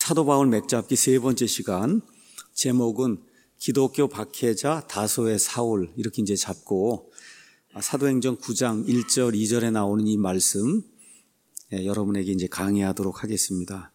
사도 바울 맥잡기 세 번째 시간, 제목은 기독교 박해자 다소의 사울, 이렇게 이제 잡고 사도행전 9장 1절 2절에 나오는 이 말씀 여러분에게 이제 강의하도록 하겠습니다.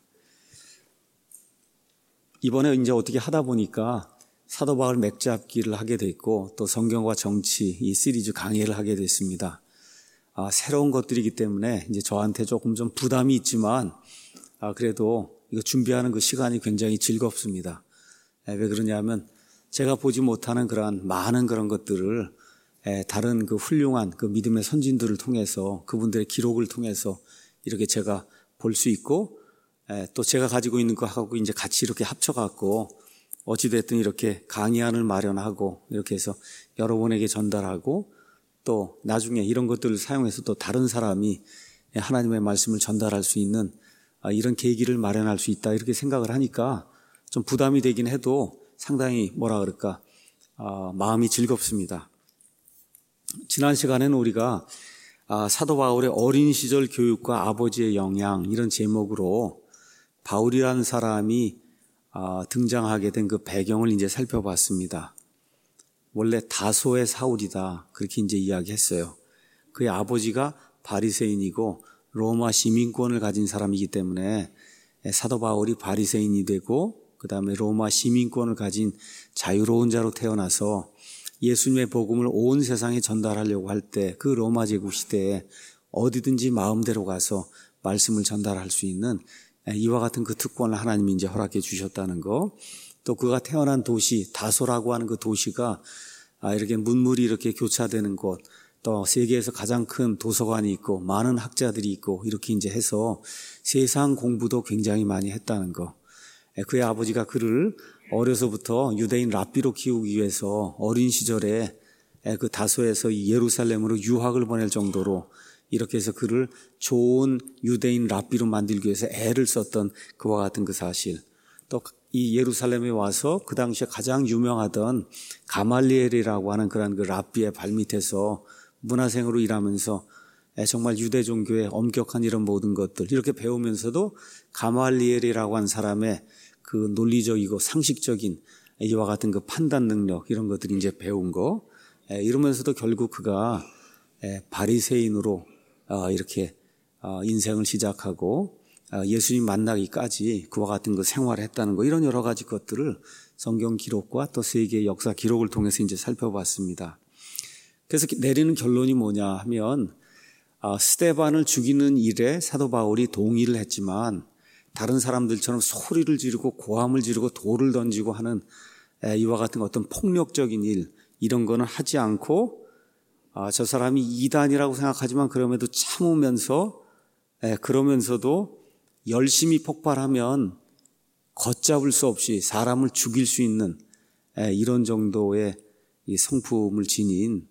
이번에 이제 어떻게 하다 보니까 사도 바울 맥잡기를 하게 됐고 또 성경과 정치 이 시리즈 강의를 하게 됐습니다. 새로운 것들이기 때문에 이제 저한테 조금 좀 부담이 있지만 그래도 이거 준비하는 그 시간이 굉장히 즐겁습니다. 왜 그러냐면 제가 보지 못하는 그러한 많은 그런 것들을 다른 그 훌륭한 그 믿음의 선진들을 통해서 그분들의 기록을 통해서 이렇게 제가 볼 수 있고 또 제가 가지고 있는 거하고 이제 같이 이렇게 합쳐갖고 어찌됐든 이렇게 강의안을 마련하고 이렇게 해서 여러분에게 전달하고 또 나중에 이런 것들을 사용해서 또 다른 사람이 하나님의 말씀을 전달할 수 있는 이런 계기를 마련할 수 있다 이렇게 생각을 하니까 좀 부담이 되긴 해도 상당히 마음이 즐겁습니다. 지난 시간에는 우리가 사도 바울의 어린 시절 교육과 아버지의 영향 이런 제목으로 바울이라는 사람이 등장하게 된 그 배경을 이제 살펴봤습니다. 원래 다소의 사울이다 그렇게 이제 이야기했어요. 그의 아버지가 바리새인이고 로마 시민권을 가진 사람이기 때문에 사도 바울이 바리새인이 되고 그 다음에 로마 시민권을 가진 자유로운 자로 태어나서 예수님의 복음을 온 세상에 전달하려고 할 때 그 로마 제국 시대에 어디든지 마음대로 가서 말씀을 전달할 수 있는 이와 같은 그 특권을 하나님이 이제 허락해 주셨다는 거. 또 그가 태어난 도시 다소라고 하는 그 도시가 이렇게 문물이 이렇게 교차되는 곳, 또 세계에서 가장 큰 도서관이 있고 많은 학자들이 있고 이렇게 이제 해서 세상 공부도 굉장히 많이 했다는 거. 그의 아버지가 그를 어려서부터 유대인 랍비로 키우기 위해서 어린 시절에 그 다소에서 예루살렘으로 유학을 보낼 정도로 이렇게 해서 그를 좋은 유대인 랍비로 만들기 위해서 애를 썼던 그와 같은 그 사실. 또 이 예루살렘에 와서 그 당시에 가장 유명하던 가말리엘이라고 하는 그런 그 랍비의 발밑에서 문화생으로 일하면서 정말 유대 종교의 엄격한 이런 모든 것들 이렇게 배우면서도 가말리엘이라고 하는 사람의 그 논리적이고 상식적인 이와 같은 그 판단 능력 이런 것들이 이제 배운 거 이러면서도 결국 그가 바리새인으로 이렇게 인생을 시작하고 예수님 만나기까지 그와 같은 그 생활을 했다는 거 이런 여러 가지 것들을 성경 기록과 또 세계의 역사 기록을 통해서 이제 살펴봤습니다. 그래서 내리는 결론이 뭐냐 하면 스데반을 죽이는 일에 사도 바울이 동의를 했지만 다른 사람들처럼 소리를 지르고 고함을 지르고 돌을 던지고 하는 이와 같은 어떤 폭력적인 일 이런 거는 하지 않고 저 사람이 이단이라고 생각하지만 그럼에도 참으면서 그러면서도 열심히 폭발하면 걷잡을 수 없이 사람을 죽일 수 있는 이런 정도의 이 성품을 지닌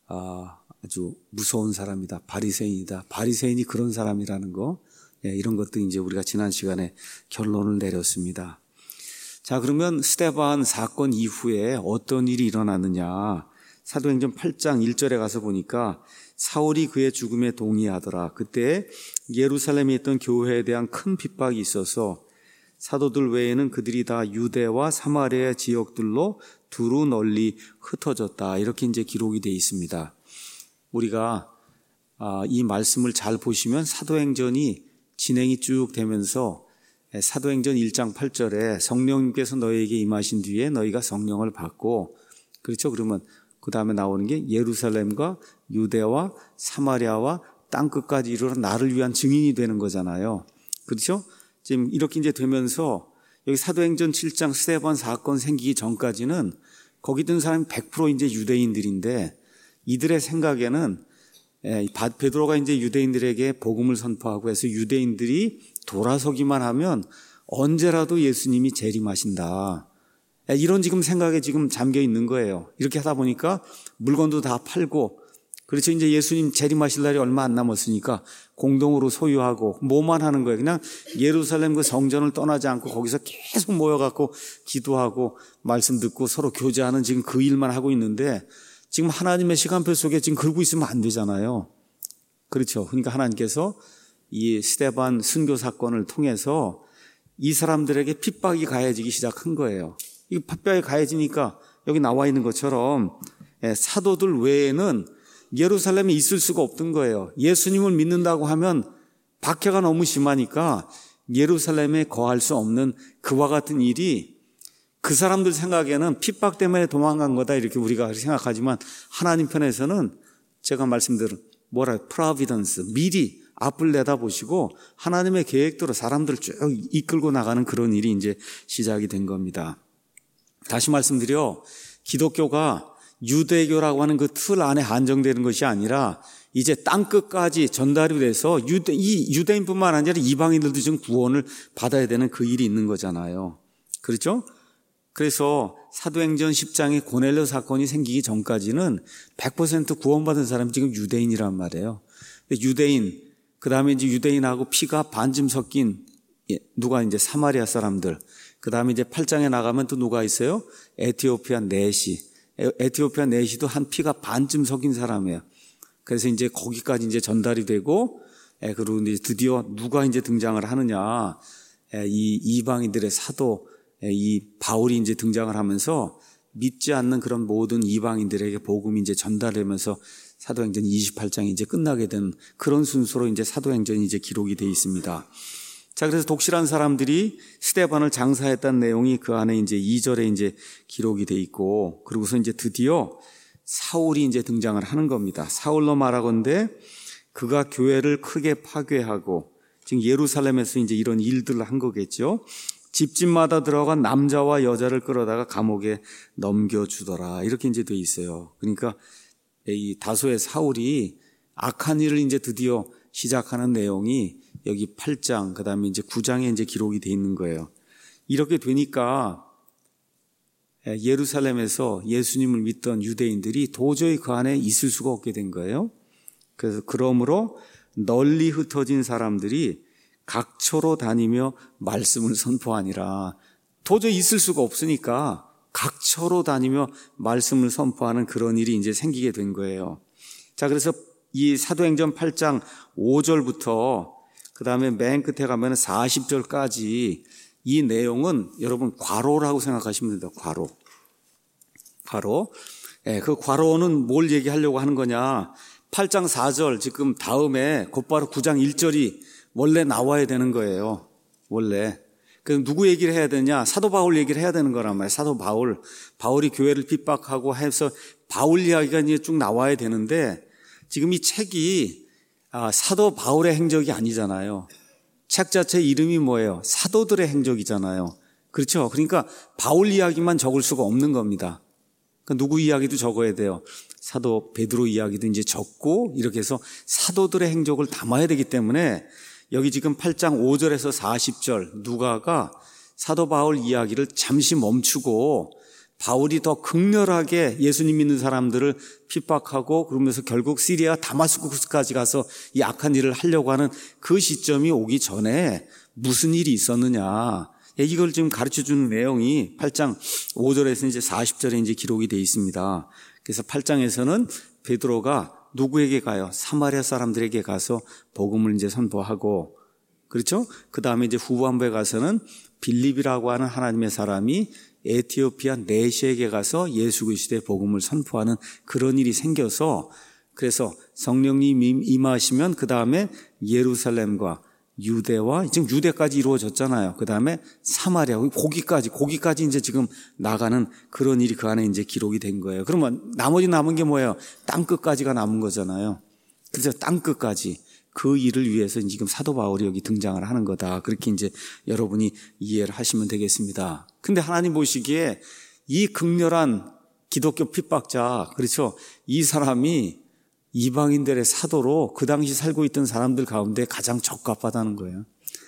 아주 무서운 사람이다. 바리새인이다. 바리새인이 그런 사람이라는 거 이런 것도 이제 우리가 지난 시간에 결론을 내렸습니다. 자, 그러면 스데반 사건 이후에 어떤 일이 일어났느냐? 사도행전 8장 1절에 가서 보니까 사울이 그의 죽음에 동의하더라. 그때 예루살렘에 있던 교회에 대한 큰 핍박이 있어서 사도들 외에는 그들이 다 유대와 사마리아 지역들로 두루 널리 흩어졌다. 이렇게 이제 기록이 되어 있습니다. 우리가 이 말씀을 잘 보시면 사도행전이 진행이 쭉 되면서 사도행전 1장 8절에 성령님께서 너희에게 임하신 뒤에 너희가 성령을 받고 그렇죠? 그러면 그 다음에 나오는 게 예루살렘과 유대와 사마리아와 땅끝까지 이르러 나를 위한 증인이 되는 거잖아요. 그렇죠? 지금 이렇게 이제 되면서 여기 사도행전 7장 스데반 사건 생기기 전까지는 거기 든 사람이 100% 이제 유대인들인데 이들의 생각에는 베드로가 이제 유대인들에게 복음을 선포하고 해서 유대인들이 돌아서기만 하면 언제라도 예수님이 재림하신다. 이런 지금 생각에 지금 잠겨 있는 거예요. 이렇게 하다 보니까 물건도 다 팔고 그렇죠. 이제 예수님 재림하실 날이 얼마 안 남았으니까 공동으로 소유하고 뭐만 하는 거예요. 그냥 예루살렘 그 성전을 떠나지 않고 거기서 계속 모여갖고 기도하고 말씀 듣고 서로 교제하는 지금 그 일만 하고 있는데 지금 하나님의 시간표 속에 지금 그러고 있으면 안 되잖아요. 그렇죠. 그러니까 하나님께서 이 스데반 순교 사건을 통해서 이 사람들에게 핍박이 가해지기 시작한 거예요. 이 핍박이 가해지니까 여기 나와 있는 것처럼 사도들 외에는 예루살렘에 있을 수가 없던 거예요. 예수님을 믿는다고 하면 박해가 너무 심하니까 예루살렘에 거할 수 없는 그와 같은 일이 그 사람들 생각에는 핍박 때문에 도망간 거다 이렇게 우리가 생각하지만 하나님 편에서는 제가 말씀드린 providence, 미리 앞을 내다보시고 하나님의 계획대로 사람들을 쭉 이끌고 나가는 그런 일이 이제 시작이 된 겁니다. 다시 말씀드려 기독교가 유대교라고 하는 그 틀 안에 한정되는 것이 아니라 이제 땅끝까지 전달이 돼서 이 유대인뿐만 아니라 이방인들도 지금 구원을 받아야 되는 그 일이 있는 거잖아요. 그렇죠? 그래서 사도행전 10장에 고넬료 사건이 생기기 전까지는 100% 구원받은 사람이 지금 유대인이란 말이에요. 유대인, 그 다음에 이제 유대인하고 피가 반쯤 섞인 누가 이제 사마리아 사람들, 그 다음에 이제 8장에 나가면 또 누가 있어요? 에티오피아 내시. 에티오피아 내시도 한 피가 반쯤 섞인 사람이에요. 그래서 이제 거기까지 이제 전달이 되고, 그리고 이제 드디어 누가 이제 등장을 하느냐. 이 이방인들의 사도, 이 바울이 이제 등장을 하면서 믿지 않는 그런 모든 이방인들에게 복음이 이제 전달되면서 사도행전 28장이 이제 끝나게 된 그런 순서로 이제 사도행전이 이제 기록이 되어 있습니다. 자, 그래서 독실한 사람들이 스데반을 장사했다는 내용이 그 안에 이제 2절에 이제 기록이 되어 있고, 그러고서 이제 드디어 사울이 이제 등장을 하는 겁니다. 사울로 말하건대 그가 교회를 크게 파괴하고, 지금 예루살렘에서 이제 이런 일들을 한 거겠죠. 집집마다 들어간 남자와 여자를 끌어다가 감옥에 넘겨주더라. 이렇게 이제 돼 있어요. 그러니까 이 다소의 사울이 악한 일을 이제 드디어 시작하는 내용이 여기 8장, 그 다음에 이제 9장에 이제 기록이 돼 있는 거예요. 이렇게 되니까 예루살렘에서 예수님을 믿던 유대인들이 도저히 그 안에 있을 수가 없게 된 거예요. 그래서 그러므로 널리 흩어진 사람들이 각처로 다니며 말씀을 선포하니라. 도저히 있을 수가 없으니까 각처로 다니며 말씀을 선포하는 그런 일이 이제 생기게 된 거예요. 자, 그래서 이 사도행전 8장 5절부터 그 다음에 맨 끝에 가면 40절까지 이 내용은 여러분 괄호라고 생각하시면 됩니다. 괄호. 그 괄호는 뭘 얘기하려고 하는 거냐. 8장 4절 지금 다음에 곧바로 9장 1절이 원래 나와야 되는 거예요. 원래. 그럼 누구 얘기를 해야 되냐? 사도 바울 얘기를 해야 되는 거란 말이에요. 사도 바울. 바울이 교회를 핍박하고 해서 바울 이야기가 이제 쭉 나와야 되는데 지금 이 책이 사도 바울의 행적이 아니잖아요. 책 자체 이름이 뭐예요? 사도들의 행적이잖아요. 그렇죠? 그러니까 바울 이야기만 적을 수가 없는 겁니다. 그러니까 누구 이야기도 적어야 돼요. 사도 베드로 이야기도 이제 적고 이렇게 해서 사도들의 행적을 담아야 되기 때문에 여기 지금 8장 5절에서 40절 누가가 사도 바울 이야기를 잠시 멈추고 바울이 더 극렬하게 예수님 믿는 사람들을 핍박하고 그러면서 결국 시리아 다마스쿠스까지 가서 이 악한 일을 하려고 하는 그 시점이 오기 전에 무슨 일이 있었느냐. 이걸 지금 가르쳐주는 내용이 8장 5절에서 이제 40절에 이제 기록이 되어 있습니다. 그래서 8장에서는 베드로가 누구에게 가요? 사마리아 사람들에게 가서 복음을 이제 선포하고, 그렇죠? 그 다음에 이제 후반부에 가서는 빌립이라고 하는 하나님의 사람이 에티오피아 내시에게 가서 예수 그리스도의 복음을 선포하는 그런 일이 생겨서 그래서 성령님 임하시면 그 다음에 예루살렘과 유대와 지금 유대까지 이루어졌잖아요. 그 다음에 사마리아, 거기까지 이제 지금 나가는 그런 일이 그 안에 이제 기록이 된 거예요. 그러면 나머지 남은 게 뭐예요? 땅 끝까지가 남은 거잖아요. 그래서 땅 끝까지 그 일을 위해서 지금 사도 바울이 여기 등장을 하는 거다. 그렇게 이제 여러분이 이해를 하시면 되겠습니다. 근데 하나님 보시기에 이 극렬한 기독교 핍박자, 그렇죠? 이 사람이 이방인들의 사도로 그 당시 살고 있던 사람들 가운데 가장 적합하다는 거예요.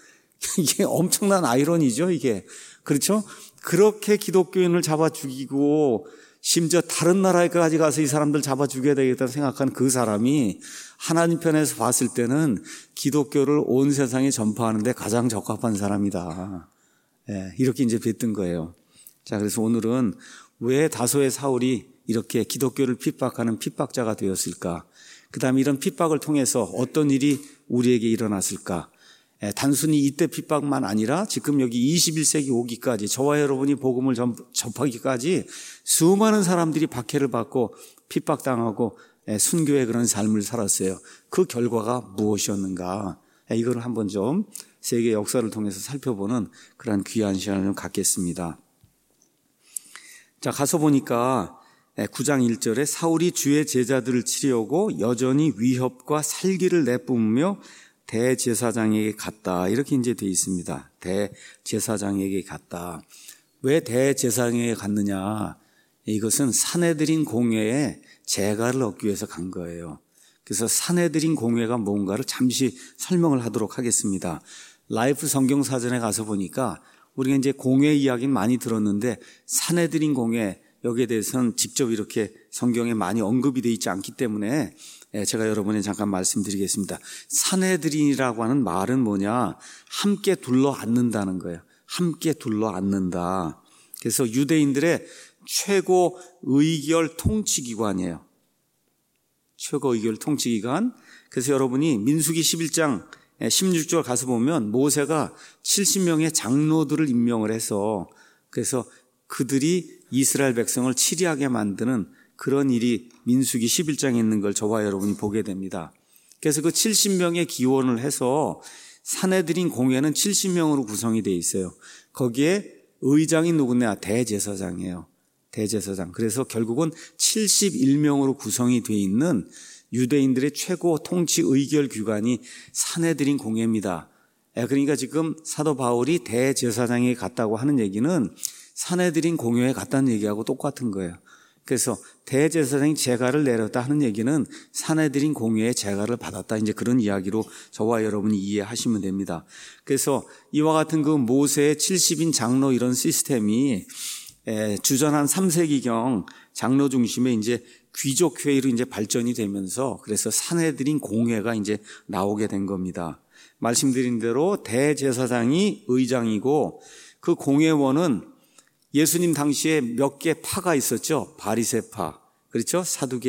이게 엄청난 아이러니죠, 이게. 그렇죠? 그렇게 기독교인을 잡아 죽이고 심지어 다른 나라에까지 가서 이 사람들 잡아 죽여야 되겠다 생각한 그 사람이 하나님 편에서 봤을 때는 기독교를 온 세상에 전파하는데 가장 적합한 사람이다. 이렇게 이제 뵀던 거예요. 자, 그래서 오늘은 왜 다소의 사울이 이렇게 기독교를 핍박하는 핍박자가 되었을까? 그 다음에 이런 핍박을 통해서 어떤 일이 우리에게 일어났을까? 단순히 이때 핍박만 아니라 지금 여기 21세기 오기까지 저와 여러분이 복음을 접하기까지 수많은 사람들이 박해를 받고 핍박당하고 순교의 그런 삶을 살았어요. 그 결과가 무엇이었는가? 이걸 한번 좀 세계 역사를 통해서 살펴보는 그런 귀한 시간을 좀 갖겠습니다. 자, 가서 보니까 9장 1절에 사울이 주의 제자들을 치려고 여전히 위협과 살기를 내뿜으며 대제사장에게 갔다. 이렇게 이제 되어 있습니다. 대제사장에게 갔다. 왜 대제사장에게 갔느냐? 이것은 사내들인 공회에 재가를 얻기 위해서 간 거예요. 그래서 사내들인 공회가 뭔가를 잠시 설명을 하도록 하겠습니다. 라이프 성경사전에 가서 보니까 우리가 이제 공회 이야기는 많이 들었는데 사내들인 공회 여기에 대해서는 직접 이렇게 성경에 많이 언급이 되어 있지 않기 때문에 제가 여러분에 잠깐 말씀드리겠습니다. 사내들인이라고 하는 말은 뭐냐? 함께 둘러 앉는다는 거예요. 함께 둘러 앉는다. 그래서 유대인들의 최고 의결 통치기관이에요. 최고 의결 통치기관. 그래서 여러분이 민수기 11장 16절 가서 보면 모세가 70명의 장로들을 임명을 해서 그래서 그들이 이스라엘 백성을 치리하게 만드는 그런 일이 민수기 11장에 있는 걸 저와 여러분이 보게 됩니다. 그래서 그 70명의 기원을 해서 사내들인 공회는 70명으로 구성이 되어 있어요. 거기에 의장이 누구냐? 대제사장이에요. 대제사장. 그래서 결국은 71명으로 구성이 되어 있는 유대인들의 최고 통치 의결 기관이 사내들인 공회입니다. 그러니까 지금 사도 바울이 대제사장에 갔다고 하는 얘기는 사내들인 공회에 갔다는 얘기하고 똑같은 거예요. 그래서 대제사장이 재가를 내렸다 하는 얘기는 사내들인 공회에 재가를 받았다. 이제 그런 이야기로 저와 여러분이 이해하시면 됩니다. 그래서 이와 같은 그 모세의 70인 장로 이런 시스템이 주전 한 3세기경 장로 중심의 이제 귀족 회의로 이제 발전이 되면서 그래서 사내들인 공회가 이제 나오게 된 겁니다. 말씀드린 대로 대제사장이 의장이고 그 공회원은 예수님 당시에 몇 개 파가 있었죠. 바리새파, 그렇죠?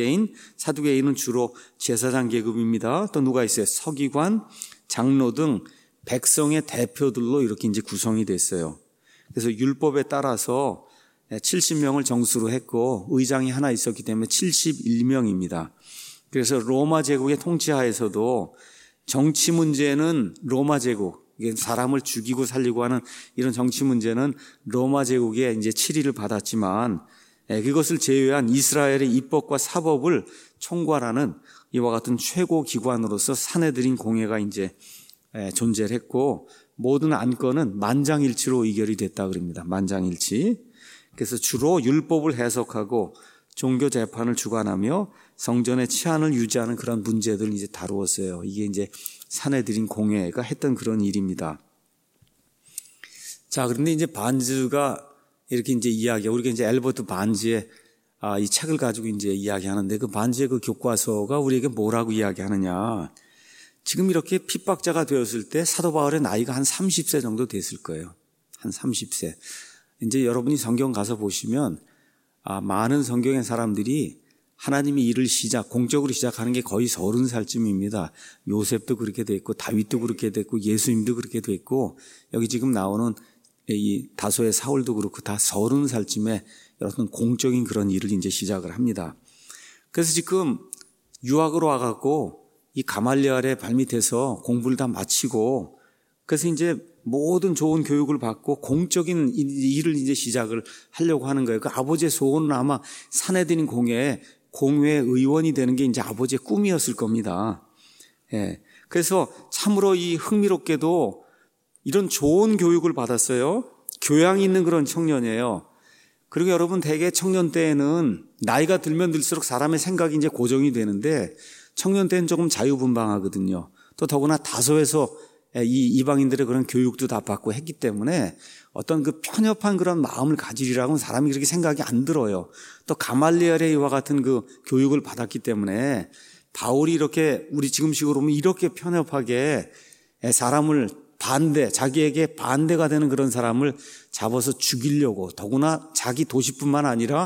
사두개인은 주로 제사장 계급입니다. 또 누가 있어요? 서기관, 장로 등 백성의 대표들로 이렇게 이제 구성이 됐어요. 그래서 율법에 따라서 70명을 정수로 했고 의장이 하나 있었기 때문에 71명입니다. 그래서 로마 제국의 통치하에서도 정치 문제는 로마 제국, 사람을 죽이고 살리고 하는 이런 정치 문제는 로마 제국에 이제 치리를 받았지만 그것을 제외한 이스라엘의 입법과 사법을 총괄하는 이와 같은 최고 기관으로서 사내들인 공회가 이제 존재를 했고 모든 안건은 만장일치로 의결이 됐다 그럽니다. 만장일치. 그래서 주로 율법을 해석하고 종교 재판을 주관하며 성전의 치안을 유지하는 그런 문제들을 이제 다루었어요. 이게 이제 사내들인 공회가 했던 그런 일입니다. 자, 그런데 이제 반즈가 이렇게 이제 우리가 이제 엘버트 반즈의 이 책을 가지고 이제 이야기하는데 그 반즈의 그 교과서가 우리에게 뭐라고 이야기하느냐. 지금 이렇게 핍박자가 되었을 때 사도 바울의 나이가 한 30세 정도 됐을 거예요. 한 30세. 이제 여러분이 성경 가서 보시면 많은 성경의 사람들이 하나님이 일을 공적으로 시작하는 게 거의 30살쯤입니다. 요셉도 그렇게 됐고 다윗도 그렇게 됐고 예수님도 그렇게 됐고 여기 지금 나오는 이 다소의 사울도 그렇고 다 30살쯤에 여러분 공적인 그런 일을 이제 시작을 합니다. 그래서 지금 유학으로 와갖고 이 가말리엘의 발밑에서 공부를 다 마치고 그래서 이제 모든 좋은 교육을 받고 공적인 일을 이제 시작을 하려고 하는 거예요. 그 아버지의 소원은 아마 사내들인 공회 의원이 되는 게 이제 아버지의 꿈이었을 겁니다. 그래서 참으로 이 흥미롭게도 이런 좋은 교육을 받았어요. 교양이 있는 그런 청년이에요. 그리고 여러분 대개 청년 때에는 나이가 들면 들수록 사람의 생각이 이제 고정이 되는데 청년 때는 조금 자유분방하거든요. 또 더구나 다소에서 이 이방인들의 그런 교육도 다 받고 했기 때문에 어떤 그 편협한 그런 마음을 가지리라고는 사람이 그렇게 생각이 안 들어요. 또 가말리엘의 이와 같은 그 교육을 받았기 때문에 바울이 이렇게 우리 지금식으로 보면 이렇게 편협하게 사람을 자기에게 반대가 되는 그런 사람을 잡아서 죽이려고 더구나 자기 도시뿐만 아니라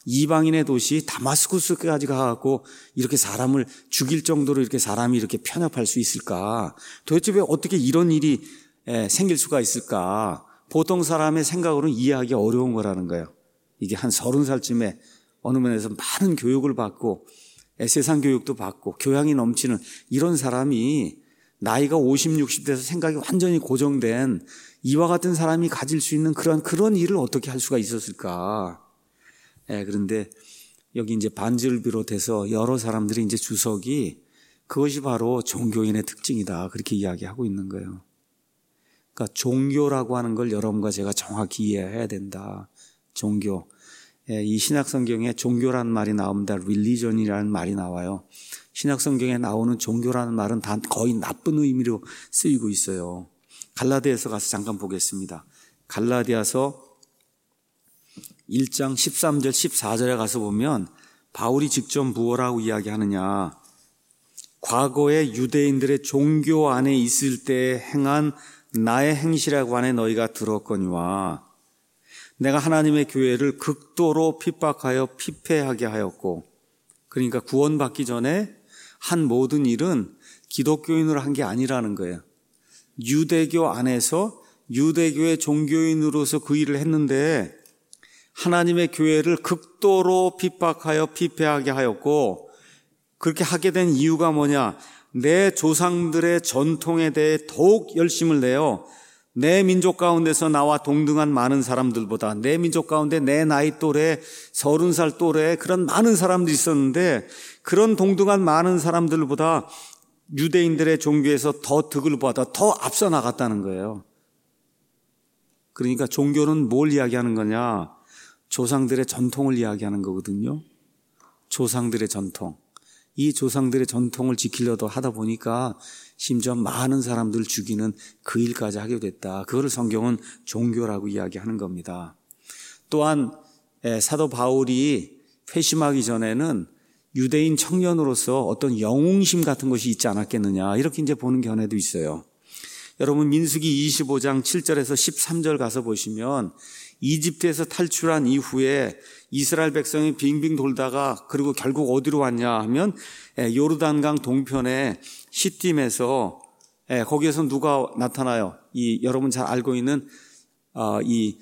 이방인의 도시 다마스쿠스까지 가갖고 이렇게 사람을 죽일 정도로 이렇게 사람이 이렇게 편협할 수 있을까? 도대체 왜 어떻게 이런 일이 생길 수가 있을까? 보통 사람의 생각으로는 이해하기 어려운 거라는 거예요. 이게 한 30살쯤에 어느 면에서 많은 교육을 받고 세상 교육도 받고 교양이 넘치는 이런 사람이 나이가 50, 60 돼서 생각이 완전히 고정된 이와 같은 사람이 가질 수 있는 그런 일을 어떻게 할 수가 있었을까? 그런데 여기 이제 반지를 비롯해서 여러 사람들이 이제 주석이 그것이 바로 종교인의 특징이다. 그렇게 이야기하고 있는 거예요. 그러니까 종교라고 하는 걸 여러분과 제가 정확히 이해해야 된다. 종교. 이 신약 성경에 종교라는 말이 나옵니다. religion이라는 말이 나와요. 신약 성경에 나오는 종교라는 말은 다 거의 나쁜 의미로 쓰이고 있어요. 갈라디아서 가서 잠깐 보겠습니다. 갈라디아서 1장 13절 14절에 가서 보면 바울이 직접 무엇라고 이야기하느냐. 과거에 유대인들의 종교 안에 있을 때 행한 나의 행실하고 안에 너희가 들었거니와 내가 하나님의 교회를 극도로 핍박하여 피폐하게 하였고, 그러니까 구원받기 전에 한 모든 일은 기독교인으로 한 게 아니라는 거예요. 유대교 안에서 유대교의 종교인으로서 그 일을 했는데 하나님의 교회를 극도로 핍박하여 피폐하게 하였고, 그렇게 하게 된 이유가 뭐냐? 내 조상들의 전통에 대해 더욱 열심을 내어 내 민족 가운데서 나와 동등한 많은 사람들보다, 내 민족 가운데 내 나이 또래 30살 또래 그런 많은 사람들이 있었는데 그런 동등한 많은 사람들보다 유대인들의 종교에서 더 득을 받아 더 앞서 나갔다는 거예요. 그러니까 종교는 뭘 이야기하는 거냐? 조상들의 전통을 이야기하는 거거든요. 조상들의 전통. 이 조상들의 전통을 지키려도 하다 보니까 심지어 많은 사람들을 죽이는 그 일까지 하게 됐다. 그거를 성경은 종교라고 이야기하는 겁니다. 또한 사도 바울이 회심하기 전에는 유대인 청년으로서 어떤 영웅심 같은 것이 있지 않았겠느냐, 이렇게 이제 보는 견해도 있어요. 여러분 민수기 25장 7절에서 13절 가서 보시면 이집트에서 탈출한 이후에 이스라엘 백성이 빙빙 돌다가 그리고 결국 어디로 왔냐 하면 요르단강 동편에 시딤에서 거기에서 누가 나타나요? 이 여러분 잘 알고 있는 이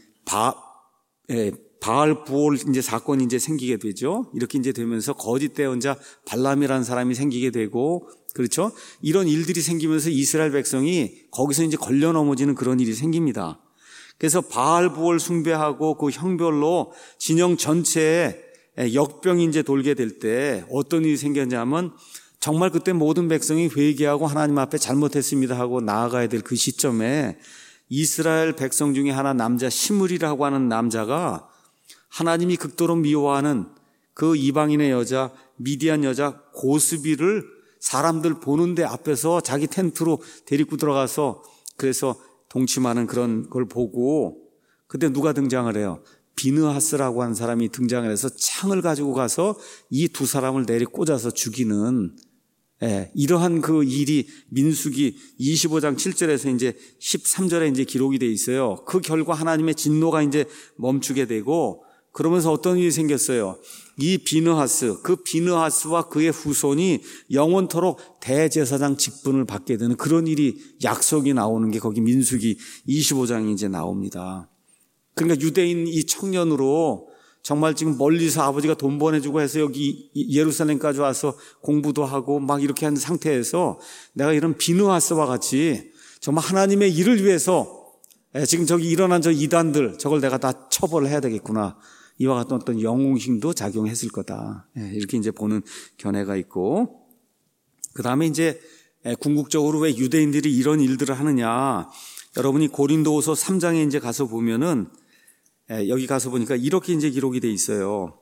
바알 부올 이제 사건이 이제 생기게 되죠. 이렇게 이제 되면서 거짓 대언자 발람이라는 사람이 생기게 되고, 그렇죠? 이런 일들이 생기면서 이스라엘 백성이 거기서 이제 걸려 넘어지는 그런 일이 생깁니다. 그래서 바알 부올 숭배하고 그 형별로 진영 전체에 역병이 이제 돌게 될 때 어떤 일이 생겼냐면 정말 그때 모든 백성이 회개하고 하나님 앞에 잘못했습니다 하고 나아가야 될 그 시점에 이스라엘 백성 중에 하나 남자 시므리라고 하는 남자가 하나님이 극도로 미워하는 그 이방인의 여자 미디안 여자 고스비를 사람들 보는데 앞에서 자기 텐트로 데리고 들어가서 그래서 동침하는 그런 걸 보고, 그때 누가 등장을 해요? 비느하스라고 하는 사람이 등장을 해서 창을 가지고 가서 이 두 사람을 내리 꽂아서 죽이는 이러한 그 일이 민수기 25장 7절에서 이제 13절에 이제 기록이 돼 있어요. 그 결과 하나님의 진노가 이제 멈추게 되고, 그러면서 어떤 일이 생겼어요? 이 비느하스, 그 비느하스와 그의 후손이 영원토록 대제사장 직분을 받게 되는 그런 일이 약속이 나오는 게 거기 민수기 25장에 이제 나옵니다. 그러니까 유대인 이 청년으로 정말 지금 멀리서 아버지가 돈 보내주고 해서 여기 예루살렘까지 와서 공부도 하고 막 이렇게 하는 상태에서 내가 이런 비느하스와 같이 정말 하나님의 일을 위해서 지금 저기 일어난 저 이단들 저걸 내가 다 처벌을 해야 되겠구나. 이와 같은 어떤 영웅심도 작용했을 거다. 이렇게 이제 보는 견해가 있고, 그 다음에 이제 궁극적으로 왜 유대인들이 이런 일들을 하느냐. 여러분이 고린도후서 3장에 이제 가서 보면은 여기 가서 보니까 이렇게 이제 기록이 돼 있어요.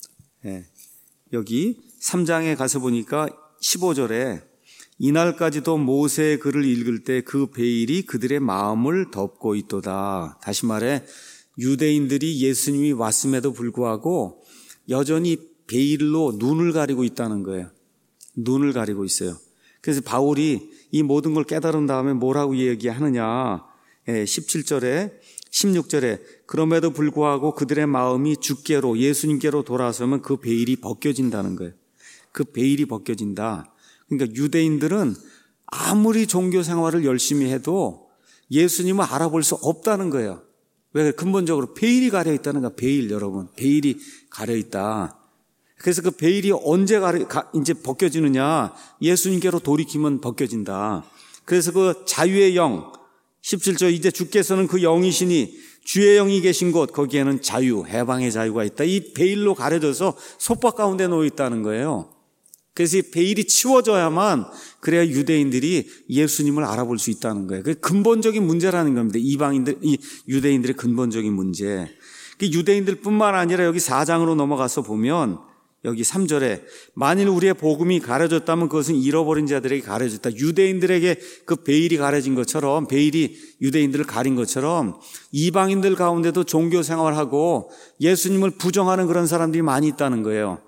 여기 3장에 가서 보니까 15절에 이날까지도 모세의 글을 읽을 때 그 베일이 그들의 마음을 덮고 있도다. 다시 말해 유대인들이 예수님이 왔음에도 불구하고 여전히 베일로 눈을 가리고 있다는 거예요. 눈을 가리고 있어요. 그래서 바울이 이 모든 걸 깨달은 다음에 뭐라고 얘기하느냐. 17절에 16절에 그럼에도 불구하고 그들의 마음이 주께로 예수님께로 돌아서면 그 베일이 벗겨진다는 거예요. 그 베일이 벗겨진다. 그러니까 유대인들은 아무리 종교 생활을 열심히 해도 예수님을 알아볼 수 없다는 거예요. 왜? 근본적으로 베일이 가려 있다는 거야. 베일, 여러분. 베일이 가려 있다. 그래서 그 베일이 언제 이제 벗겨지느냐? 예수님께로 돌이키면 벗겨진다. 그래서 그 자유의 영, 17절 이제 주께서는 그 영이시니 주의 영이 계신 곳 거기에는 자유, 해방의 자유가 있다. 이 베일로 가려져서 속박 가운데 놓여 있다는 거예요. 그래서 이 베일이 치워져야만 그래야 유대인들이 예수님을 알아볼 수 있다는 거예요. 그게 근본적인 문제라는 겁니다. 이 유대인들의 근본적인 문제. 유대인들뿐만 아니라 여기 4장으로 넘어가서 보면 여기 3절에 만일 우리의 복음이 가려졌다면 그것은 잃어버린 자들에게 가려졌다. 유대인들에게 그 베일이 가려진 것처럼, 베일이 유대인들을 가린 것처럼 이방인들 가운데도 종교 생활하고 예수님을 부정하는 그런 사람들이 많이 있다는 거예요.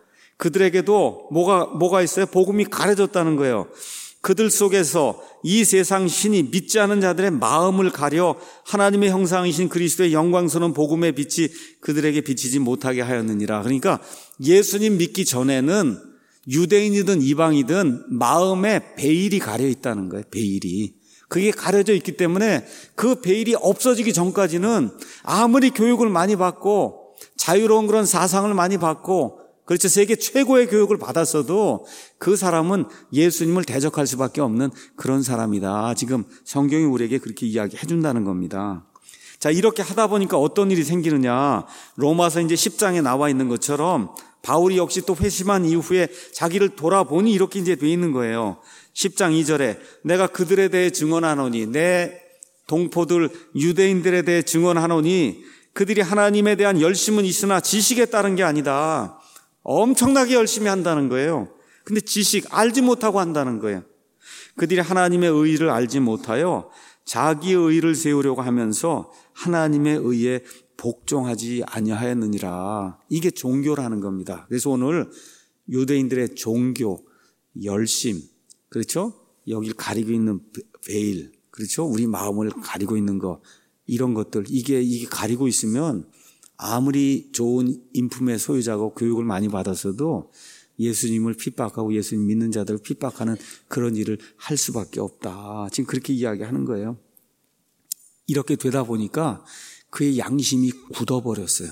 그들에게도 뭐가 있어요? 복음이 가려졌다는 거예요. 그들 속에서 이 세상 신이 믿지 않은 자들의 마음을 가려 하나님의 형상이신 그리스도의 영광스러운 복음의 빛이 그들에게 비치지 못하게 하였느니라. 그러니까 예수님 믿기 전에는 유대인이든 이방이든 마음에 베일이 가려 있다는 거예요. 베일이. 그게 가려져 있기 때문에 그 베일이 없어지기 전까지는 아무리 교육을 많이 받고 자유로운 그런 사상을 많이 받고 그렇죠. 세계 최고의 교육을 받았어도 그 사람은 예수님을 대적할 수밖에 없는 그런 사람이다. 지금 성경이 우리에게 그렇게 이야기해 준다는 겁니다. 자, 이렇게 하다 보니까 어떤 일이 생기느냐. 로마서 이제 10장에 나와 있는 것처럼 바울이 역시 또 회심한 이후에 자기를 돌아보니 이렇게 이제 돼 있는 거예요. 10장 2절에 내가 그들에 대해 증언하노니 내 동포들 유대인들에 대해 증언하노니 그들이 하나님에 대한 열심은 있으나 지식에 따른 게 아니다. 엄청나게 열심히 한다는 거예요. 근데 지식 알지 못하고 한다는 거예요. 그들이 하나님의 의를 알지 못하여 자기의 의를 세우려고 하면서 하나님의 의에 복종하지 아니하였느니라. 이게 종교라는 겁니다. 그래서 오늘 유대인들의 종교, 열심, 그렇죠? 여기를 가리고 있는 베일, 그렇죠? 우리 마음을 가리고 있는 거, 이런 것들, 이게 가리고 있으면 아무리 좋은 인품의 소유자고 교육을 많이 받았어도 예수님을 핍박하고 예수님 믿는 자들을 핍박하는 그런 일을 할 수밖에 없다. 지금 그렇게 이야기하는 거예요. 이렇게 되다 보니까 그의 양심이 굳어버렸어요.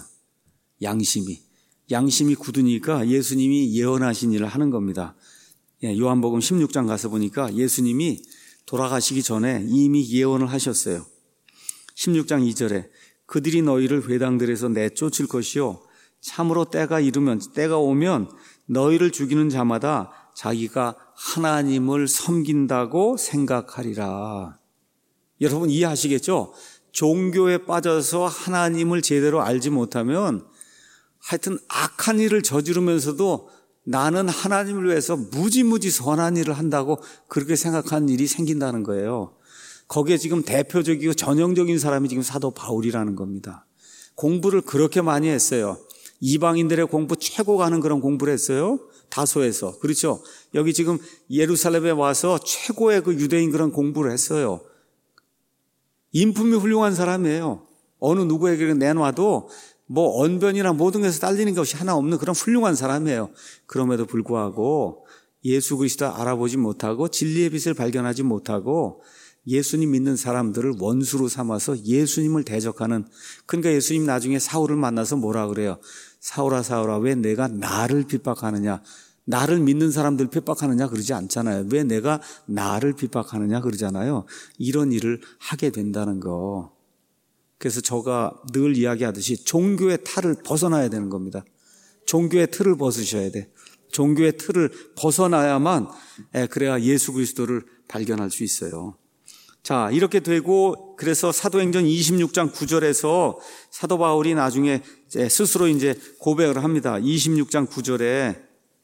양심이 굳으니까 예수님이 예언하신 일을 하는 겁니다. 요한복음 16장 가서 보니까 예수님이 돌아가시기 전에 이미 예언을 하셨어요. 16장 2절에 그들이 너희를 회당들에서 내쫓을 것이요 참으로 때가 오면 너희를 죽이는 자마다 자기가 하나님을 섬긴다고 생각하리라. 여러분 이해하시겠죠? 종교에 빠져서 하나님을 제대로 알지 못하면 하여튼 악한 일을 저지르면서도 나는 하나님을 위해서 무지무지 선한 일을 한다고 그렇게 생각하는 일이 생긴다는 거예요. 거기에 지금 대표적이고 전형적인 사람이 지금 사도 바울이라는 겁니다. 공부를 그렇게 많이 했어요. 이방인들의 공부 최고 가는 그런 공부를 했어요. 다소에서. 그렇죠? 여기 지금 예루살렘에 와서 최고의 그 유대인 그런 공부를 했어요. 인품이 훌륭한 사람이에요. 어느 누구에게 내놔도 뭐 언변이나 모든 것에서 딸리는 것이 하나 없는 그런 훌륭한 사람이에요. 그럼에도 불구하고 예수 그리스도 알아보지 못하고 진리의 빛을 발견하지 못하고 예수님 믿는 사람들을 원수로 삼아서 예수님을 대적하는, 그러니까 예수님 나중에 사울을 만나서 뭐라 그래요? 사울아 사울아 왜 내가 나를 핍박하느냐? 나를 믿는 사람들 핍박하느냐 그러지 않잖아요. 왜 내가 나를 핍박하느냐 그러잖아요. 이런 일을 하게 된다는 거. 그래서 제가 늘 이야기하듯이 종교의 탈을 벗어나야 되는 겁니다. 종교의 틀을 벗으셔야 돼. 종교의 틀을 벗어나야만 그래야 예수 그리스도를 발견할 수 있어요. 자, 이렇게 되고 그래서 사도행전 26장 9절에서 사도 바울이 나중에 스스로 이제 고백을 합니다. 26장 9절에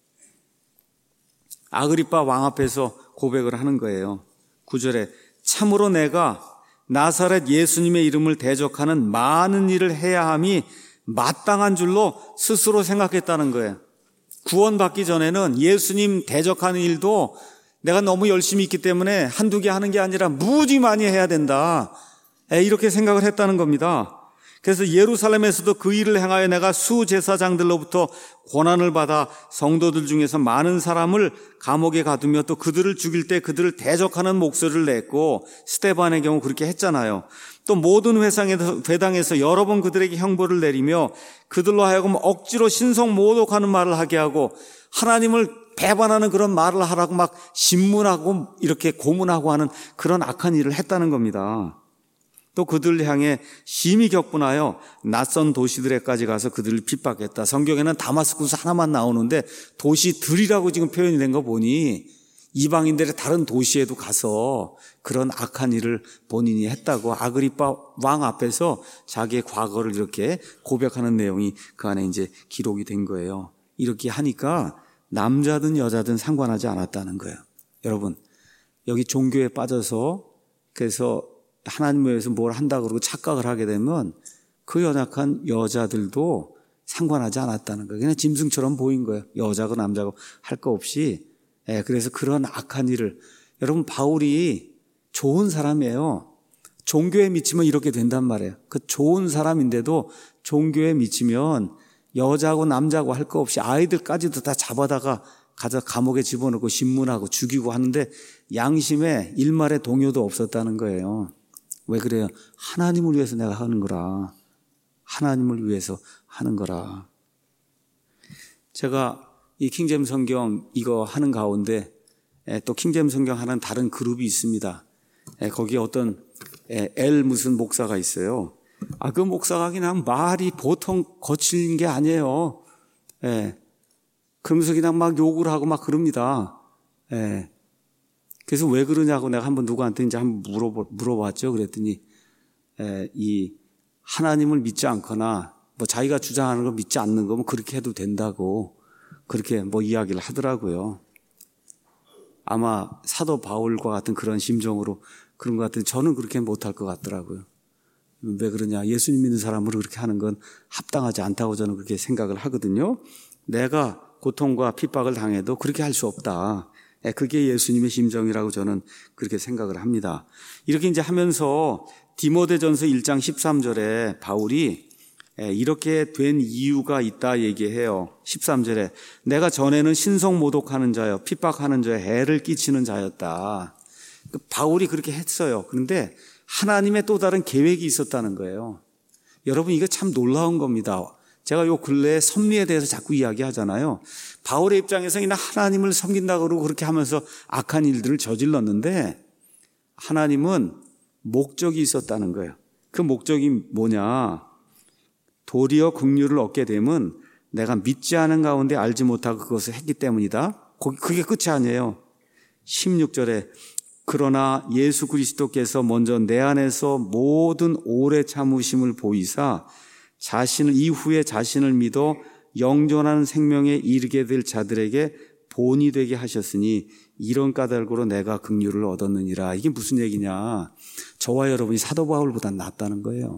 아그리빠 왕 앞에서 고백을 하는 거예요. 9절에 참으로 내가 나사렛 예수님의 이름을 대적하는 많은 일을 해야 함이 마땅한 줄로 스스로 생각했다는 거예요. 구원받기 전에는 예수님 대적하는 일도 내가 너무 열심히 있기 때문에 한두 개 하는 게 아니라 무지 많이 해야 된다. 이렇게 생각을 했다는 겁니다. 그래서 예루살렘에서도 그 일을 행하여 내가 수제사장들로부터 권한을 받아 성도들 중에서 많은 사람을 감옥에 가두며 또 그들을 죽일 때 그들을 대적하는 목소리를 냈고, 스데반의 경우 그렇게 했잖아요. 또 모든 회당에서 여러 번 그들에게 형벌을 내리며 그들로 하여금 억지로 신성 모독하는 말을 하게 하고 하나님을 배반하는 그런 말을 하라고 막 신문하고 이렇게 고문하고 하는 그런 악한 일을 했다는 겁니다. 또 그들을 향해 심히 격분하여 낯선 도시들에까지 가서 그들을 핍박했다. 성경에는 다마스쿠스 하나만 나오는데 도시들이라고 지금 표현이 된 거 보니 이방인들의 다른 도시에도 가서 그런 악한 일을 본인이 했다고 아그리빠 왕 앞에서 자기의 과거를 이렇게 고백하는 내용이 그 안에 이제 기록이 된 거예요. 이렇게 하니까 남자든 여자든 상관하지 않았다는 거예요. 여러분, 여기 종교에 빠져서 그래서 하나님을 위해서 뭘 한다고 그러고 착각을 하게 되면 그 연약한 여자들도 상관하지 않았다는 거예요. 그냥 짐승처럼 보인 거예요. 여자고 남자고 할 거 없이. 그래서 그런 악한 일을, 여러분, 바울이 좋은 사람이에요. 종교에 미치면 이렇게 된단 말이에요. 그 좋은 사람인데도 종교에 미치면 여자고 남자고 할 거 없이 아이들까지도 다 잡아다가 가서 감옥에 집어넣고 신문하고 죽이고 하는데 양심에 일말의 동요도 없었다는 거예요. 왜 그래요? 하나님을 위해서 내가 하는 거라. 하나님을 위해서 하는 거라. 제가 이 킹제임스 성경 이거 하는 가운데 또 킹제임스 성경 하는 다른 그룹이 있습니다. 거기에 어떤 엘 무슨 목사가 있어요. 그 목사가 그냥 말이 보통 거친 게 아니에요. 그러면서 그냥 막 욕을 하고 막 그럽니다. 그래서 왜 그러냐고 내가 한번 누구한테 이제 한번 물어봤죠. 그랬더니 이 하나님을 믿지 않거나 뭐 자기가 주장하는 거 믿지 않는 거면 그렇게 해도 된다고 그렇게 뭐 이야기를 하더라고요. 아마 사도 바울과 같은 그런 심정으로 그런 것 같은데 저는 그렇게 못할 것 같더라고요. 왜 그러냐? 예수님 믿는 사람으로 그렇게 하는 건 합당하지 않다고 저는 그렇게 생각을 하거든요. 내가 고통과 핍박을 당해도 그렇게 할 수 없다. 그게 예수님의 심정이라고 저는 그렇게 생각을 합니다. 이렇게 이제 하면서 디모데전서 1장 13절에 바울이 이렇게 된 이유가 있다 얘기해요. 13절에 내가 전에는 신성 모독하는 자여 핍박하는 자여 해를 끼치는 자였다. 바울이 그렇게 했어요. 그런데 하나님의 또 다른 계획이 있었다는 거예요. 여러분, 이거 참 놀라운 겁니다. 제가 요 근래에 섭리에 대해서 자꾸 이야기하잖아요. 바울의 입장에서 그냥 하나님을 섬긴다고 그러고 그렇게 하면서 악한 일들을 저질렀는데 하나님은 목적이 있었다는 거예요. 그 목적이 뭐냐? 도리어 긍휼을 얻게 되면 내가 믿지 않은 가운데 알지 못하고 그것을 했기 때문이다. 그게 끝이 아니에요. 16절에 그러나 예수 그리스도께서 먼저 내 안에서 모든 오래 참으심을 보이사 자신을 이후에 자신을 믿어 영존하는 생명에 이르게 될 자들에게 본이 되게 하셨으니 이런 까닭으로 내가 긍휼을 얻었느니라. 이게 무슨 얘기냐? 저와 여러분이 사도 바울보다 낫다는 거예요.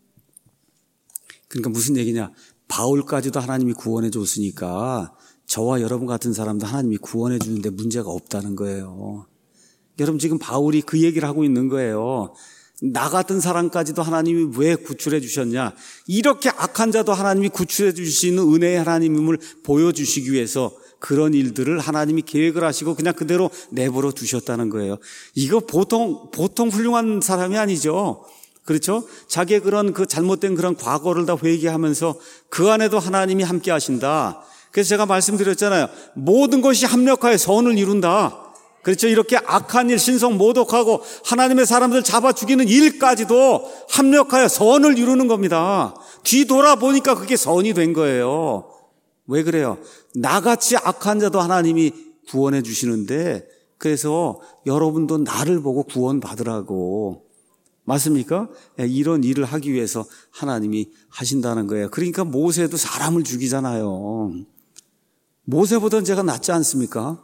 그러니까 무슨 얘기냐? 바울까지도 하나님이 구원해 줬으니까 저와 여러분 같은 사람도 하나님이 구원해 주는데 문제가 없다는 거예요. 여러분, 지금 바울이 그 얘기를 하고 있는 거예요. 나 같은 사람까지도 하나님이 왜 구출해 주셨냐? 이렇게 악한 자도 하나님이 구출해 주시는 은혜의 하나님임을 보여주시기 위해서 그런 일들을 하나님이 계획을 하시고 그냥 그대로 내버려 두셨다는 거예요. 이거 보통 훌륭한 사람이 아니죠. 그렇죠? 자기의 그런 그 잘못된 그런 과거를 다 회개하면서 그 안에도 하나님이 함께 하신다. 그래서 제가 말씀드렸잖아요. 모든 것이 합력하여 선을 이룬다. 그렇죠? 이렇게 악한 일, 신성 모독하고 하나님의 사람들 잡아 죽이는 일까지도 합력하여 선을 이루는 겁니다. 뒤돌아보니까 그게 선이 된 거예요. 왜 그래요? 나같이 악한 자도 하나님이 구원해 주시는데 그래서 여러분도 나를 보고 구원 받으라고. 맞습니까? 이런 일을 하기 위해서 하나님이 하신다는 거예요. 그러니까 모세도 사람을 죽이잖아요. 모세보다는 제가 낫지 않습니까?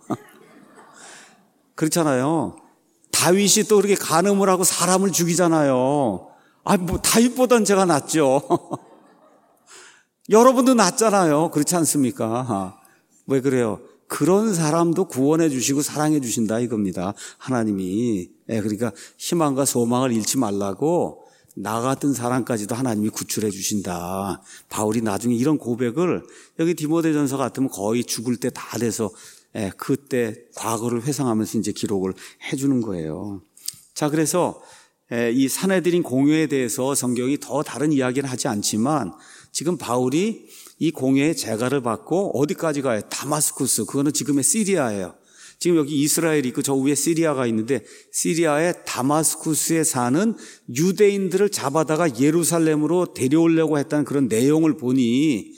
그렇잖아요. 다윗이 또 그렇게 간음을 하고 사람을 죽이잖아요. 다윗보다는 제가 낫죠. 여러분도 낫잖아요. 그렇지 않습니까? 왜 그래요? 그런 사람도 구원해 주시고 사랑해 주신다 이겁니다. 하나님이. 그러니까 희망과 소망을 잃지 말라고 나 같은 사람까지도 하나님이 구출해 주신다. 바울이 나중에 이런 고백을 여기 디모데전서 같으면 거의 죽을 때 다 돼서 그때 과거를 회상하면서 이제 기록을 해주는 거예요. 자, 그래서 이 사내들인 공회에 대해서 성경이 더 다른 이야기는 하지 않지만 지금 바울이 이 공회의 재가를 받고 어디까지 가요? 다마스쿠스. 그거는 지금의 시리아예요. 지금 여기 이스라엘이 있고 저 위에 시리아가 있는데 시리아의 다마스쿠스에 사는 유대인들을 잡아다가 예루살렘으로 데려오려고 했다는 그런 내용을 보니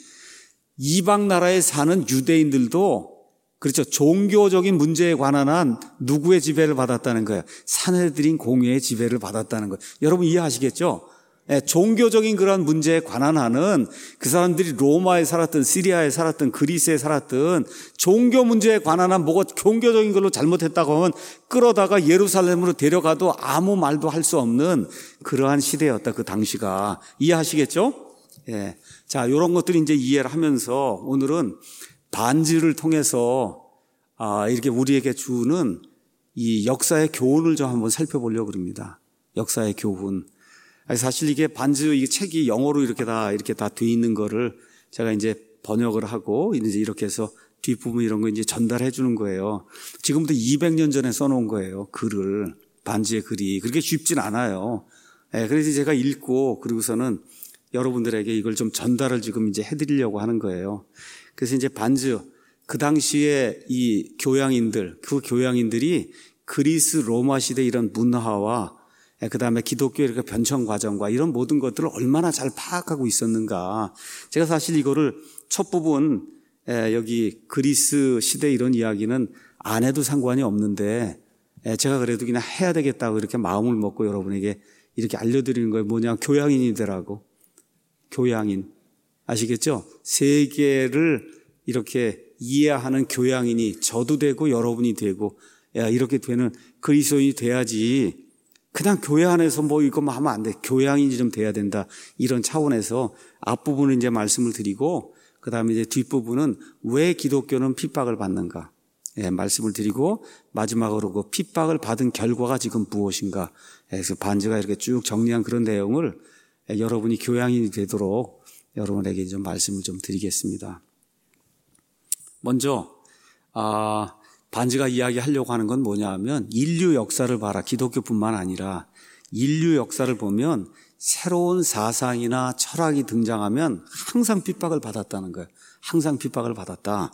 이방 나라에 사는 유대인들도 그렇죠. 종교적인 문제에 관한 한 누구의 지배를 받았다는 거예요? 사내들인 공회의 지배를 받았다는 거예요. 여러분 이해하시겠죠? 종교적인 그런 문제에 관한 한은 그 사람들이 로마에 살았든 시리아에 살았든 그리스에 살았든 종교 문제에 관한 한 뭐가 종교적인 걸로 잘못했다고 하면 끌어다가 예루살렘으로 데려가도 아무 말도 할 수 없는 그러한 시대였다. 그 당시가. 이해하시겠죠? 예. 자, 이런 것들이 이제 이해를 하면서 오늘은 반지를 통해서 이렇게 우리에게 주는 이 역사의 교훈을 좀 한번 살펴보려고 합니다. 역사의 교훈. 사실 이게 반지 이 책이 영어로 이렇게 다 돼 있는 거를 제가 이제 번역을 하고 이제 이렇게 해서 뒷부분 이런 거 이제 전달해 주는 거예요. 지금부터 200년 전에 써놓은 거예요. 글을. 반지의 글이. 그렇게 쉽진 않아요. 그래서 제가 읽고 그러고서는 여러분들에게 이걸 좀 전달을 지금 이제 해드리려고 하는 거예요. 그래서 이제 반지, 그 당시에 이 교양인들, 그 교양인들이 그리스 로마 시대 이런 문화와 그 다음에 기독교의 변천 과정과 이런 모든 것들을 얼마나 잘 파악하고 있었는가. 제가 사실 이거를 첫 부분, 여기 그리스 시대 이런 이야기는 안 해도 상관이 없는데, 제가 그래도 그냥 해야 되겠다고 이렇게 마음을 먹고 여러분에게 이렇게 알려드리는 거예요. 뭐냐, 교양인이더라고. 교양인. 아시겠죠? 세계를 이렇게 이해하는 교양인이 저도 되고 여러분이 되고 이렇게 되는 그리스도인이 돼야지 그냥 교회 안에서 뭐 이것만 하면 안 돼. 교양인이 좀 돼야 된다. 이런 차원에서 앞부분은 이제 말씀을 드리고 그 다음에 이제 뒷부분은 왜 기독교는 핍박을 받는가. 말씀을 드리고 마지막으로 그 핍박을 받은 결과가 지금 무엇인가. 그래서 반지가 이렇게 쭉 정리한 그런 내용을 여러분이 교양인이 되도록 여러분에게 좀 말씀을 좀 드리겠습니다. 먼저 반지가 이야기하려고 하는 건 뭐냐 하면 인류 역사를 봐라. 기독교뿐만 아니라 인류 역사를 보면 새로운 사상이나 철학이 등장하면 항상 핍박을 받았다는 거예요. 항상 핍박을 받았다.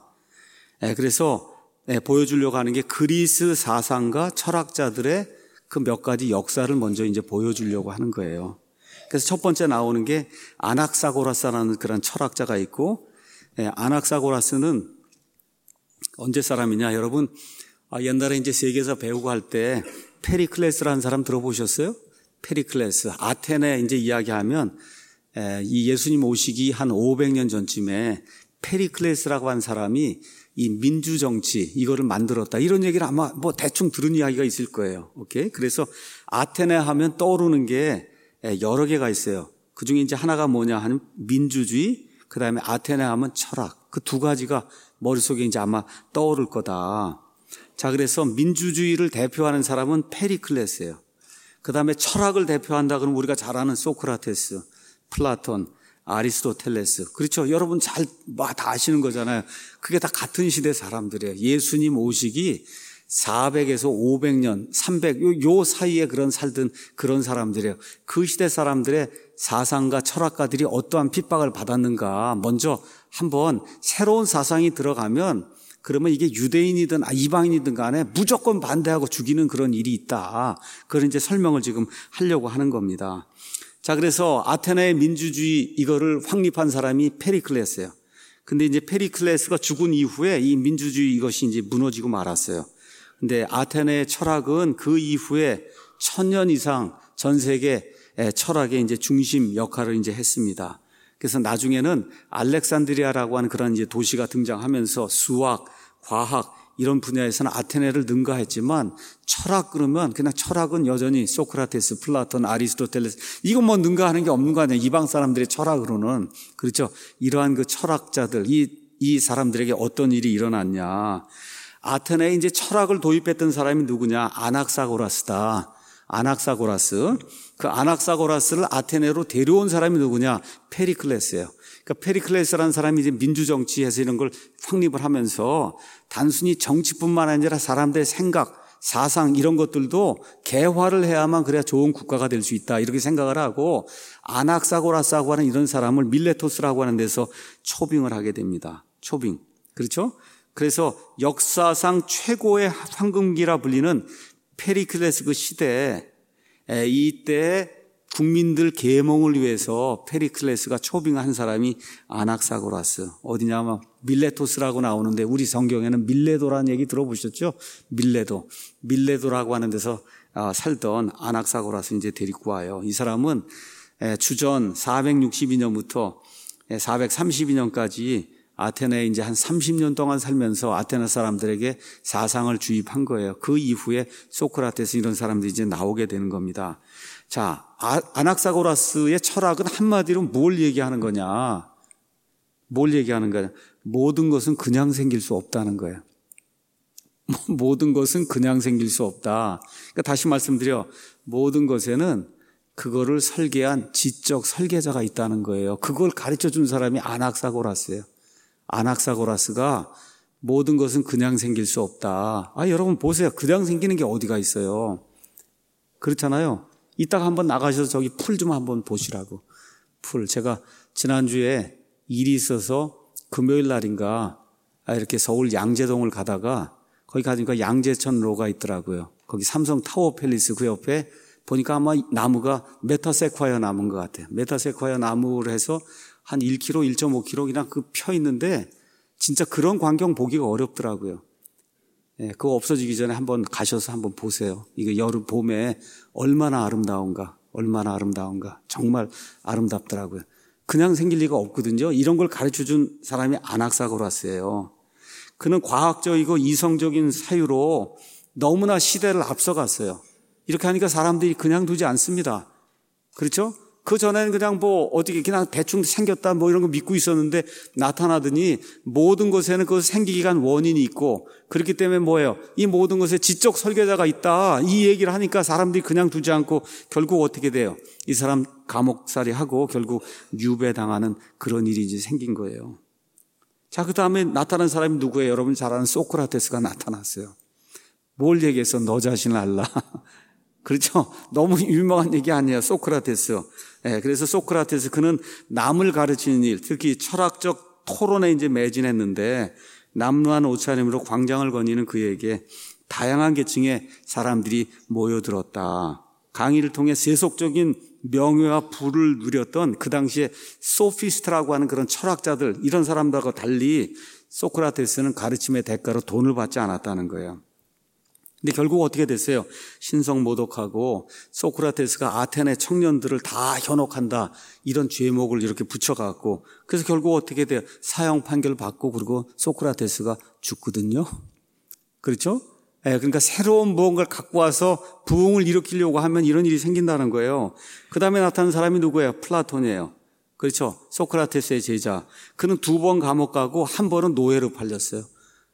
그래서 보여주려고 하는 게 그리스 사상가 철학자들의 그 몇 가지 역사를 먼저 이제 보여주려고 하는 거예요. 그래서 첫 번째 나오는 게 아낙사고라스라는 그런 철학자가 있고, 아낙사고라스는 언제 사람이냐? 여러분, 옛날에 이제 세계에서 배우고 할 때 페리클레스라는 사람 들어보셨어요? 페리클레스. 아테네 이제 이야기하면 이 예수님 오시기 한 500년 전쯤에 페리클레스라고 한 사람이 이 민주정치 이거를 만들었다. 이런 얘기를 아마 뭐 대충 들은 이야기가 있을 거예요. 오케이? 그래서 아테네 하면 떠오르는 게 여러 개가 있어요. 그 중에 이제 하나가 뭐냐 하면 민주주의, 그 다음에 아테네 하면 철학. 그 두 가지가 머릿속에 이제 아마 떠오를 거다. 자, 그래서 민주주의를 대표하는 사람은 페리클레스예요. 그 다음에 철학을 대표한다 그러면 우리가 잘 아는 소크라테스, 플라톤, 아리스토텔레스. 그렇죠. 여러분 다 아시는 거잖아요. 그게 다 같은 시대 사람들이에요. 예수님 오시기 400에서 500년, 300, 요 사이에 살던 그런 사람들이에요. 그 시대 사람들의 사상가, 철학가들이 어떠한 핍박을 받았는가. 먼저 한번 새로운 사상이 들어가면 그러면 이게 유대인이든 이방인이든 간에 무조건 반대하고 죽이는 그런 일이 있다. 그런 이제 설명을 지금 하려고 하는 겁니다. 자, 그래서 아테네의 민주주의 이거를 확립한 사람이 페리클레스예요. 근데 이제 페리클레스가 죽은 이후에 이 민주주의 이것이 이제 무너지고 말았어요. 근데 아테네의 철학은 그 이후에 1000년 이상 전 세계 철학의 이제 중심 역할을 이제 했습니다. 그래서 나중에는 알렉산드리아라고 하는 그런 이제 도시가 등장하면서 수학, 과학 이런 분야에서는 아테네를 능가했지만 철학 그러면 그냥 철학은 여전히 소크라테스, 플라톤, 아리스토텔레스 이건 뭐 능가하는 게 없는 거 아니에요. 이방 사람들의 철학으로는. 그렇죠. 이러한 그 철학자들 이 사람들에게 어떤 일이 일어났냐. 아테네에 이제 철학을 도입했던 사람이 누구냐? 아낙사고라스다. 아낙사고라스. 그 아낙사고라스를 아테네로 데려온 사람이 누구냐? 페리클레스예요. 그러니까 페리클레스라는 사람이 이제 민주정치에서 이런 걸 확립을 하면서 단순히 정치뿐만 아니라 사람들의 생각, 사상 이런 것들도 개화를 해야만 그래야 좋은 국가가 될 수 있다 이렇게 생각을 하고 아낙사고라스라고 하는 이런 사람을 밀레토스라고 하는 데서 초빙을 하게 됩니다. 초빙. 그렇죠? 그래서 역사상 최고의 황금기라 불리는 페리클레스 그 시대에 이때 국민들 계몽을 위해서 페리클레스가 초빙한 사람이 아낙사고라스. 어디냐면 밀레토스라고 나오는데 우리 성경에는 밀레도라는 얘기 들어보셨죠? 밀레도라고 하는 데서 살던 아낙사고라스 이제 데리고 와요. 이 사람은 주전 462년부터 432년까지 아테네에 이제 한 30년 동안 살면서 아테네 사람들에게 사상을 주입한 거예요. 그 이후에 소크라테스 이런 사람들이 이제 나오게 되는 겁니다. 자, 아낙사고라스의 철학은 한마디로 뭘 얘기하는 거냐? 모든 것은 그냥 생길 수 없다는 거예요. 모든 것은 그냥 생길 수 없다. 그러니까 다시 말씀드려, 모든 것에는 그거를 설계한 지적 설계자가 있다는 거예요. 그걸 가르쳐 준 사람이 아낙사고라스예요. 아낙사고라스가 모든 것은 그냥 생길 수 없다. 여러분 보세요. 그냥 생기는 게 어디가 있어요? 그렇잖아요. 이따가 한번 나가셔서 저기 풀 좀 한번 보시라고. 풀. 제가 지난주에 일이 있어서 금요일 날인가 이렇게 서울 양재동을 가다가 거기 가니까 양재천로가 있더라고요. 거기 삼성 타워 팰리스 그 옆에 보니까 아마 나무가 메타세콰이어 나무인 것 같아요. 메타세콰이어 나무를 해서 한 1km, 1.5km 그냥 그 펴 있는데 진짜 그런 광경 보기가 어렵더라고요. 그거 없어지기 전에 한번 가셔서 한번 보세요. 이게 여름, 봄에 얼마나 아름다운가. 정말 아름답더라고요. 그냥 생길 리가 없거든요. 이런 걸 가르쳐 준 사람이 아낙사고라스예요. 그는 과학적이고 이성적인 사유로 너무나 시대를 앞서갔어요. 이렇게 하니까 사람들이 그냥 두지 않습니다. 그렇죠? 그 전에는 그냥 어떻게 그냥 대충 생겼다 이런 거 믿고 있었는데 나타나더니 모든 것에는 그 생기기 위한 원인이 있고 그렇기 때문에 뭐예요? 이 모든 것에 지적 설계자가 있다. 이 얘기를 하니까 사람들이 그냥 두지 않고 결국 어떻게 돼요? 이 사람 감옥살이 하고 결국 유배당하는 그런 일이 이제 생긴 거예요. 자, 그 다음에 나타난 사람이 누구예요? 여러분 잘 아는 소크라테스가 나타났어요. 뭘 얘기해서 너 자신을 알라. 그렇죠? 너무 유명한 얘기 아니에요. 소크라테스. 그래서 소크라테스 그는 남을 가르치는 일, 특히 철학적 토론에 이제 매진했는데 남루한 옷차림으로 광장을 거니는 그에게 다양한 계층의 사람들이 모여들었다. 강의를 통해 세속적인 명예와 부를 누렸던 그 당시에 소피스트라고 하는 그런 철학자들 이런 사람들하고 달리 소크라테스는 가르침의 대가로 돈을 받지 않았다는 거예요. 근데 결국 어떻게 됐어요? 신성모독하고 소크라테스가 아테네 청년들을 다 현혹한다 이런 죄목을 이렇게 붙여갖고 그래서 결국 어떻게 돼요? 사형 판결 받고 그리고 소크라테스가 죽거든요. 그렇죠? 그러니까 새로운 무언가를 갖고 와서 부흥을 일으키려고 하면 이런 일이 생긴다는 거예요. 그 다음에 나타난 사람이 누구예요? 플라톤이에요. 그렇죠? 소크라테스의 제자. 그는 2번 감옥 가고 한 번은 노예로 팔렸어요.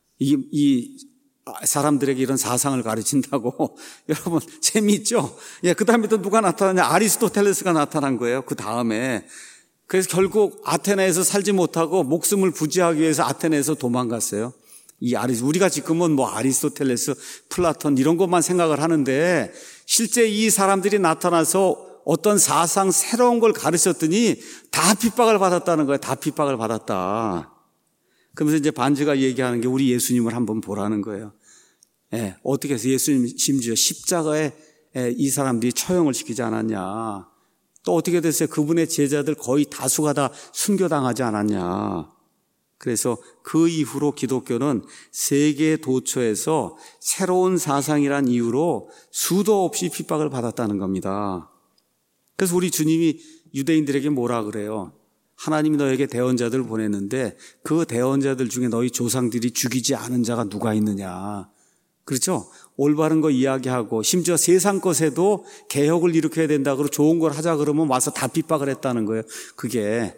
이 사람들에게 이런 사상을 가르친다고. 여러분 재미있죠? 그 다음에 또 누가 나타나냐? 아리스토텔레스가 나타난 거예요. 그 다음에. 그래서 결국 아테네에서 살지 못하고 목숨을 부지하기 위해서 아테네에서 도망갔어요. 우리가 지금은 아리스토텔레스, 플라톤 이런 것만 생각을 하는데 실제 이 사람들이 나타나서 어떤 사상 새로운 걸 가르쳤더니 다 핍박을 받았다는 거예요. 다 핍박을 받았다. 그러면서 이제 반지가 얘기하는 게 우리 예수님을 한번 보라는 거예요. 어떻게 해서 예수님 심지어 십자가에 이 사람들이 처형을 시키지 않았냐. 또 어떻게 됐어요? 그분의 제자들 거의 다수가 다 순교당하지 않았냐. 그래서 그 이후로 기독교는 세계 도처에서 새로운 사상이란 이유로 수도 없이 핍박을 받았다는 겁니다. 그래서 우리 주님이 유대인들에게 뭐라 그래요? 하나님이 너에게 대언자들을 보냈는데 그 대언자들 중에 너희 조상들이 죽이지 않은 자가 누가 있느냐. 그렇죠? 올바른 거 이야기하고 심지어 세상 것에도 개혁을 일으켜야 된다고 좋은 걸 하자 그러면 와서 다 핍박을 했다는 거예요. 그게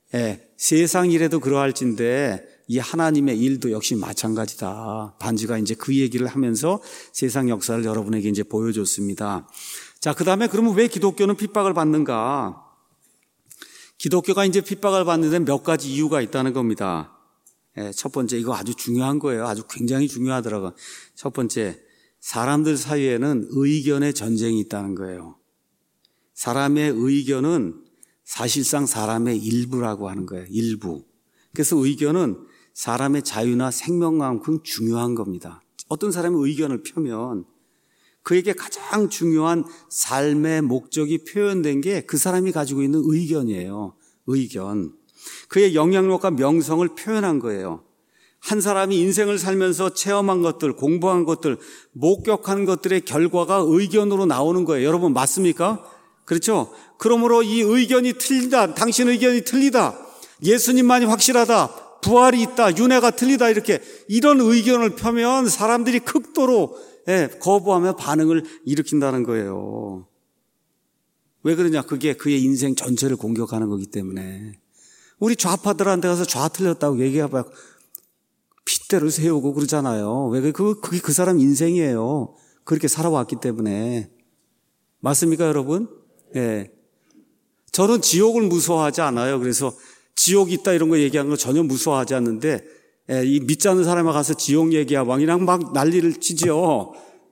세상 일에도 그러할진데 이 하나님의 일도 역시 마찬가지다. 반지가 이제 그 얘기를 하면서 세상 역사를 여러분에게 이제 보여줬습니다. 자, 그 다음에 그러면 왜 기독교는 핍박을 받는가? 기독교가 이제 핍박을 받는 데 몇 가지 이유가 있다는 겁니다. 첫 번째, 이거 아주 중요한 거예요. 아주 굉장히 중요하더라고요. 첫 번째, 사람들 사이에는 의견의 전쟁이 있다는 거예요. 사람의 의견은 사실상 사람의 일부라고 하는 거예요. 일부. 그래서 의견은 사람의 자유나 생명만큼 중요한 겁니다. 어떤 사람의 의견을 펴면 그에게 가장 중요한 삶의 목적이 표현된 게 그 사람이 가지고 있는 의견이에요. 의견. 그의 영향력과 명성을 표현한 거예요. 한 사람이 인생을 살면서 체험한 것들, 공부한 것들, 목격한 것들의 결과가 의견으로 나오는 거예요. 여러분 맞습니까? 그렇죠? 그러므로 이 의견이 틀리다, 당신 의견이 틀리다, 예수님만이 확실하다, 부활이 있다, 윤회가 틀리다, 이렇게 이런 의견을 펴면 사람들이 극도로 거부하며 반응을 일으킨다는 거예요. 왜 그러냐? 그게 그의 인생 전체를 공격하는 거기 때문에. 우리 좌파들한테 가서 좌 틀렸다고 얘기해봐요. 핏대를 세우고 그러잖아요. 왜? 그게 그 사람 인생이에요. 그렇게 살아왔기 때문에. 맞습니까, 여러분? 예. 저는 지옥을 무서워하지 않아요. 그래서 지옥이 있다 이런 거 얘기하는 거 전혀 무서워하지 않는데, 이 믿지 않는 사람에 가서 지옥 얘기하고 그냥 막 난리를 치지요.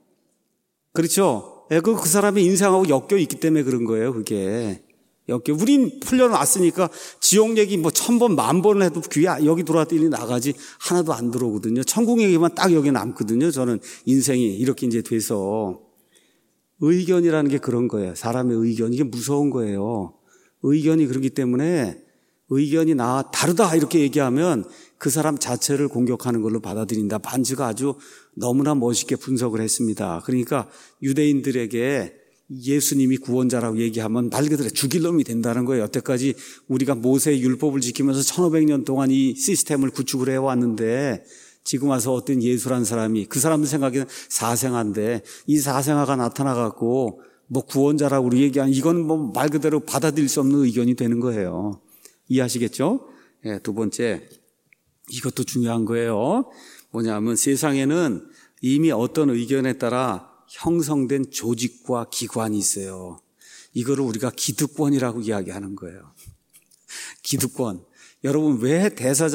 그렇죠? 그 사람의 인생하고 엮여 있기 때문에 그런 거예요, 그게. 우린 풀려놨으니까 지옥 얘기 1000번, 10,000번을 해도 귀에 여기 들어왔더니 나가지 하나도 안 들어오거든요. 천국 얘기만 딱 여기 남거든요. 저는 인생이 이렇게 이제 돼서. 의견이라는 게 그런 거예요. 사람의 의견. 이게 무서운 거예요. 의견이 그렇기 때문에 의견이 나 다르다 이렇게 얘기하면 그 사람 자체를 공격하는 걸로 받아들인다. 반즈가 아주 너무나 멋있게 분석을 했습니다. 그러니까 유대인들에게 예수님이 구원자라고 얘기하면 말 그대로 죽일 놈이 된다는 거예요. 여태까지 우리가 모세의 율법을 지키면서 1500년 동안 이 시스템을 구축을 해왔는데 지금 와서 어떤 예수라는 사람이, 그 사람들 생각에는 사생아인데 이 사생아가 나타나갖고 구원자라고 우리 얘기하는, 이건 말 그대로 받아들일 수 없는 의견이 되는 거예요. 이해하시겠죠? 두 번째, 이것도 중요한 거예요. 뭐냐면 세상에는 이미 어떤 의견에 따라 형성된 조직과 기관이 있어요. 이거를 우리가 기득권이라고 이야기하는 거예요. 기득권. 여러분, 왜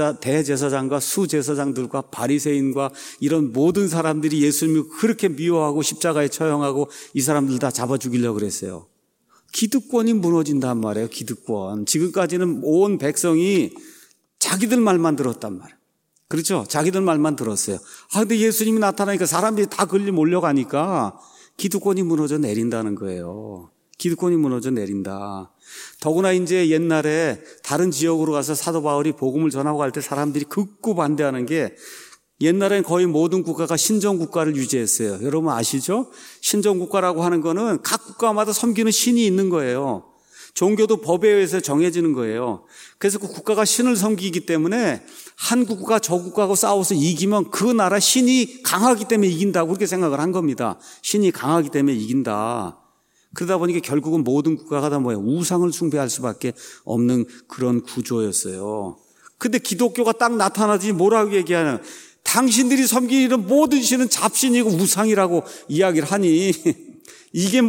대제사장과 수제사장들과 바리새인과 이런 모든 사람들이 예수님을 그렇게 미워하고 십자가에 처형하고 이 사람들 다 잡아 죽이려고 그랬어요? 기득권이 무너진단 말이에요. 기득권. 지금까지는 온 백성이 자기들 말만 들었단 말이에요. 그렇죠? 자기들 말만 들었어요. 근데 예수님이 나타나니까 사람들이 다 걸리 몰려가니까 기득권이 무너져 내린다는 거예요. 기득권이 무너져 내린다. 더구나 이제 옛날에 다른 지역으로 가서 사도 바울이 복음을 전하고 갈 때 사람들이 극구 반대하는 게, 옛날엔 거의 모든 국가가 신정국가를 유지했어요. 여러분 아시죠? 신정국가라고 하는 거는 각 국가마다 섬기는 신이 있는 거예요. 종교도 법에 의해서 정해지는 거예요. 그래서 그 국가가 신을 섬기기 때문에 한 국가가 저 국가하고 싸워서 이기면 그 나라 신이 강하기 때문에 이긴다고 그렇게 생각을 한 겁니다. 신이 강하기 때문에 이긴다. 그러다 보니까 결국은 모든 국가가 다 우상을 숭배할 수밖에 없는 그런 구조였어요. 근데 기독교가 딱 나타나더니 뭐라고 얘기하냐? 당신들이 섬기는 모든 신은 잡신이고 우상이라고 이야기를 하니 이게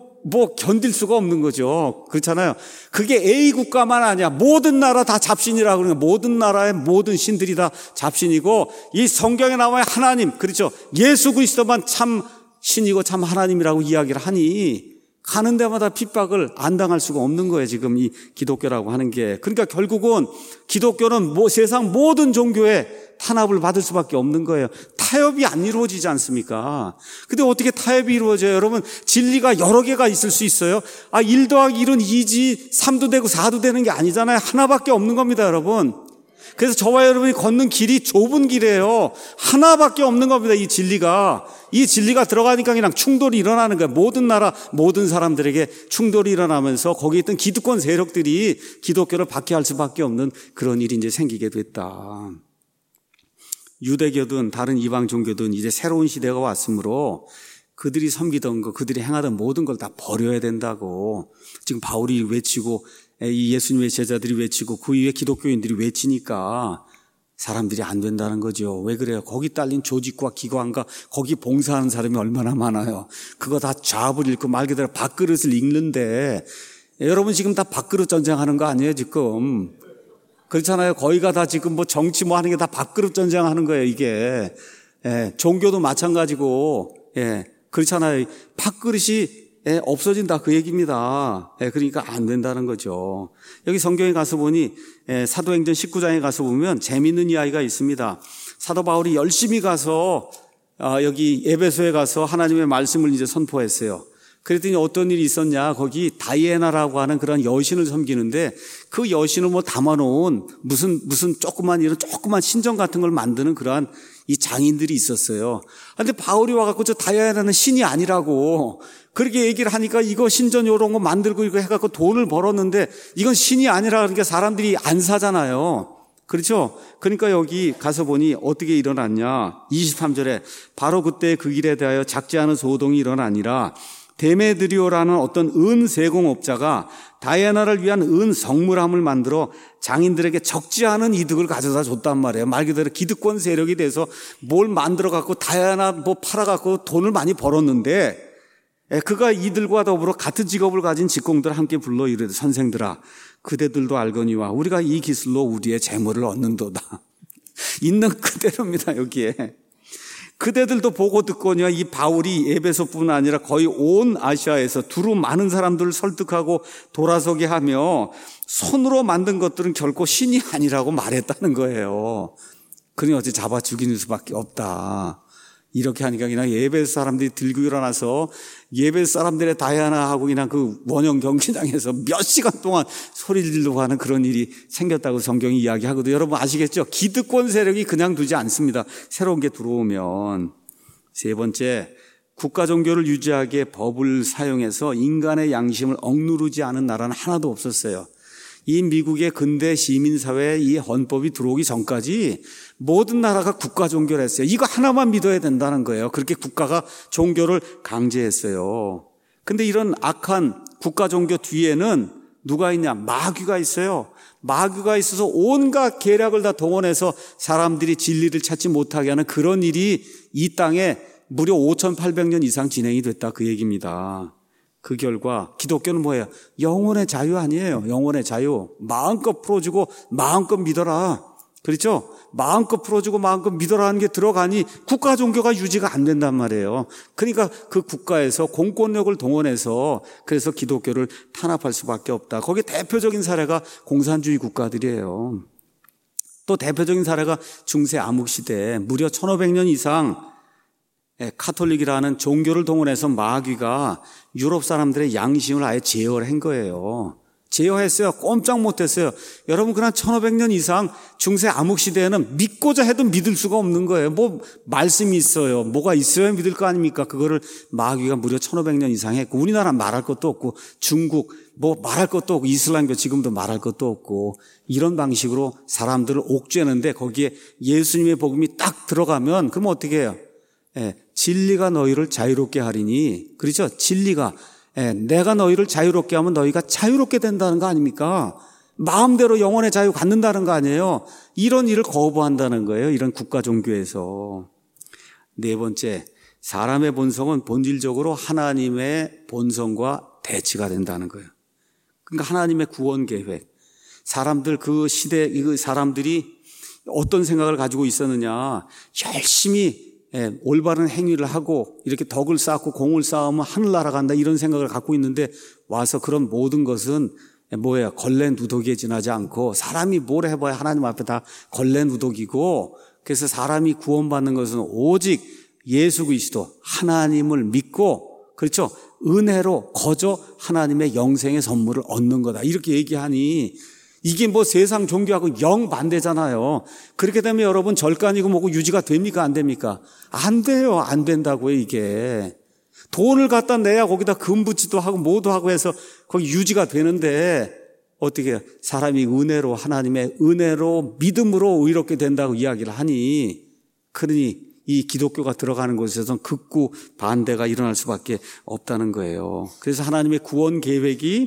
견딜 수가 없는 거죠. 그렇잖아요. 그게 A 국가만 아니야. 모든 나라 다 잡신이라고 그러는 거예요. 모든 나라의 모든 신들이 다 잡신이고, 이 성경에 나와요 하나님, 그렇죠, 예수 그리스도만 참 신이고 참 하나님이라고 이야기를 하니 가는 데마다 핍박을 안 당할 수가 없는 거예요. 지금 이 기독교라고 하는 게. 그러니까 결국은 기독교는 세상 모든 종교에 탄압을 받을 수밖에 없는 거예요. 타협이 안 이루어지지 않습니까? 근데 어떻게 타협이 이루어져요? 여러분, 진리가 여러 개가 있을 수 있어요? 1 더하기 1은 2지 3도 되고 4도 되는 게 아니잖아요. 하나밖에 없는 겁니다, 여러분. 그래서 저와 여러분이 걷는 길이 좁은 길이에요. 하나밖에 없는 겁니다, 이 진리가. 이 진리가 들어가니까 그냥 충돌이 일어나는 거예요. 모든 나라, 모든 사람들에게 충돌이 일어나면서 거기에 있던 기득권 세력들이 기독교를 박해할 수밖에 없는 그런 일이 이제 생기게 됐다. 유대교든 다른 이방 종교든 이제 새로운 시대가 왔으므로 그들이 섬기던 거, 그들이 행하던 모든 걸 다 버려야 된다고 지금 바울이 외치고, 이 예수님의 제자들이 외치고, 그 이후에 기독교인들이 외치니까 사람들이 안 된다는 거죠. 왜 그래요? 거기 딸린 조직과 기관과 거기 봉사하는 사람이 얼마나 많아요. 그거 다 잡을 읽고 말 그대로 밥그릇을 읽는데, 여러분 지금 다 밥그릇 전쟁하는 거 아니에요 지금? 그렇잖아요. 거기가 다 지금 뭐 정치 뭐 하는 게 다 밥그릇 전쟁하는 거예요 이게. 종교도 마찬가지고, 그렇잖아요. 밥그릇이 없어진다 그 얘기입니다. 그러니까 안 된다는 거죠. 여기 성경에 가서 보니 사도행전 19장에 가서 보면 재미있는 이야기가 있습니다. 사도 바울이 열심히 가서 여기 에베소에 가서 하나님의 말씀을 이제 선포했어요. 그랬더니 어떤 일이 있었냐, 거기 다이애나라고 하는 그런 여신을 섬기는데 그 여신을 뭐 담아놓은 무슨 조그만 이런 조그만 신전 같은 걸 만드는 그러한 이 장인들이 있었어요. 근데 바울이 와갖고 저 다이애나는 신이 아니라고 그렇게 얘기를 하니까 이거 신전 요런 거 만들고 이거 해갖고 돈을 벌었는데 이건 신이 아니라 그러니까 사람들이 안 사잖아요. 그렇죠? 그러니까 여기 가서 보니 어떻게 일어났냐. 23절에 바로 그때 그 일에 대하여 작지 않은 소동이 일어나니라. 데메드리오라는 어떤 은 세공업자가 다이애나를 위한 은 성물함을 만들어 장인들에게 적지 않은 이득을 가져다 줬단 말이에요. 말 그대로 기득권 세력이 돼서 뭘 만들어 갖고 다이애나 뭐 팔아 갖고 돈을 많이 벌었는데, 그가 이들과 더불어 같은 직업을 가진 직공들을 함께 불러 이르되 선생들아 그대들도 알거니와 우리가 이 기술로 우리의 재물을 얻는도다. 있는 그대로입니다. 여기에 그대들도 보고 듣거니와 이 바울이 에베소뿐 아니라 거의 온 아시아에서 두루 많은 사람들을 설득하고 돌아서게 하며 손으로 만든 것들은 결코 신이 아니라고 말했다는 거예요. 그러니 어찌 잡아 죽이는 수밖에 없다. 이렇게 하니까 그냥 예배소 사람들이 들고 일어나서 예배소 사람들의 다이아나하고 그냥 그 원형 경기장에서 몇 시간 동안 소리를 지르고 하는 그런 일이 생겼다고 성경이 이야기하거든요. 여러분 아시겠죠? 기득권 세력이 그냥 두지 않습니다. 새로운 게 들어오면. 세 번째, 국가 종교를 유지하기에 법을 사용해서 인간의 양심을 억누르지 않은 나라는 하나도 없었어요. 이 미국의 근대 시민사회에 이 헌법이 들어오기 전까지 모든 나라가 국가 종교를 했어요. 이거 하나만 믿어야 된다는 거예요. 그렇게 국가가 종교를 강제했어요. 근데 이런 악한 국가 종교 뒤에는 누가 있냐? 마귀가 있어요. 마귀가 있어서 온갖 계략을 다 동원해서 사람들이 진리를 찾지 못하게 하는 그런 일이 이 땅에 무려 5,800년 이상 진행이 됐다 그 얘기입니다. 그 결과 기독교는 뭐예요? 영혼의 자유 아니에요. 영혼의 자유. 마음껏 풀어주고 마음껏 믿어라. 그렇죠? 마음껏 풀어주고 마음껏 믿어라 하는 게 들어가니 국가 종교가 유지가 안 된단 말이에요. 그러니까 그 국가에서 공권력을 동원해서 그래서 기독교를 탄압할 수밖에 없다. 거기에 대표적인 사례가 공산주의 국가들이에요. 또 대표적인 사례가 중세 암흑시대에 무려 1500년 이상 카톨릭이라는 종교를 동원해서 마귀가 유럽 사람들의 양심을 아예 제어한 거예요. 제어했어요. 꼼짝 못했어요. 여러분 그냥 1500년 이상 중세 암흑시대에는 믿고자 해도 믿을 수가 없는 거예요. 뭐 말씀이 있어요. 뭐가 있어야 믿을 거 아닙니까? 그거를 마귀가 무려 1500년 이상 했고 우리나라 말할 것도 없고 중국 뭐 말할 것도 없고 이슬람교 지금도 말할 것도 없고 이런 방식으로 사람들을 옥죄는데 거기에 예수님의 복음이 딱 들어가면 그럼 어떻게 해요? 진리가 너희를 자유롭게 하리니, 그렇죠? 진리가 내가 너희를 자유롭게 하면 너희가 자유롭게 된다는 거 아닙니까? 마음대로 영혼의 자유 갖는다는 거 아니에요? 이런 일을 거부한다는 거예요. 이런 국가 종교에서. 네 번째, 사람의 본성은 본질적으로 하나님의 본성과 대치가 된다는 거예요. 그러니까 하나님의 구원 계획. 사람들 그 시대 그 사람들이 어떤 생각을 가지고 있었느냐? 열심히 올바른 행위를 하고 이렇게 덕을 쌓고 공을 쌓으면 하늘 날아간다 이런 생각을 갖고 있는데 와서 그런 모든 것은 뭐예요? 걸레 누더기에 지나지 않고 사람이 뭘 해봐야 하나님 앞에 다 걸레 누더기고 그래서 사람이 구원받는 것은 오직 예수 그리스도 하나님을 믿고 그렇죠? 은혜로 거저 하나님의 영생의 선물을 얻는 거다 이렇게 얘기하니 이게 뭐 세상 종교하고 영 반대잖아요. 그렇게 되면 여러분 절간이고 뭐고 유지가 됩니까? 안 됩니까? 안 돼요. 안 된다고요, 이게. 돈을 갖다 내야 거기다 금붙이도 하고 뭐도 하고 해서 거기 유지가 되는데 어떻게 해요? 사람이 은혜로 하나님의 은혜로 믿음으로 의롭게 된다고 이야기를 하니 그러니 이 기독교가 들어가는 곳에서는 극구 반대가 일어날 수밖에 없다는 거예요. 그래서 하나님의 구원 계획이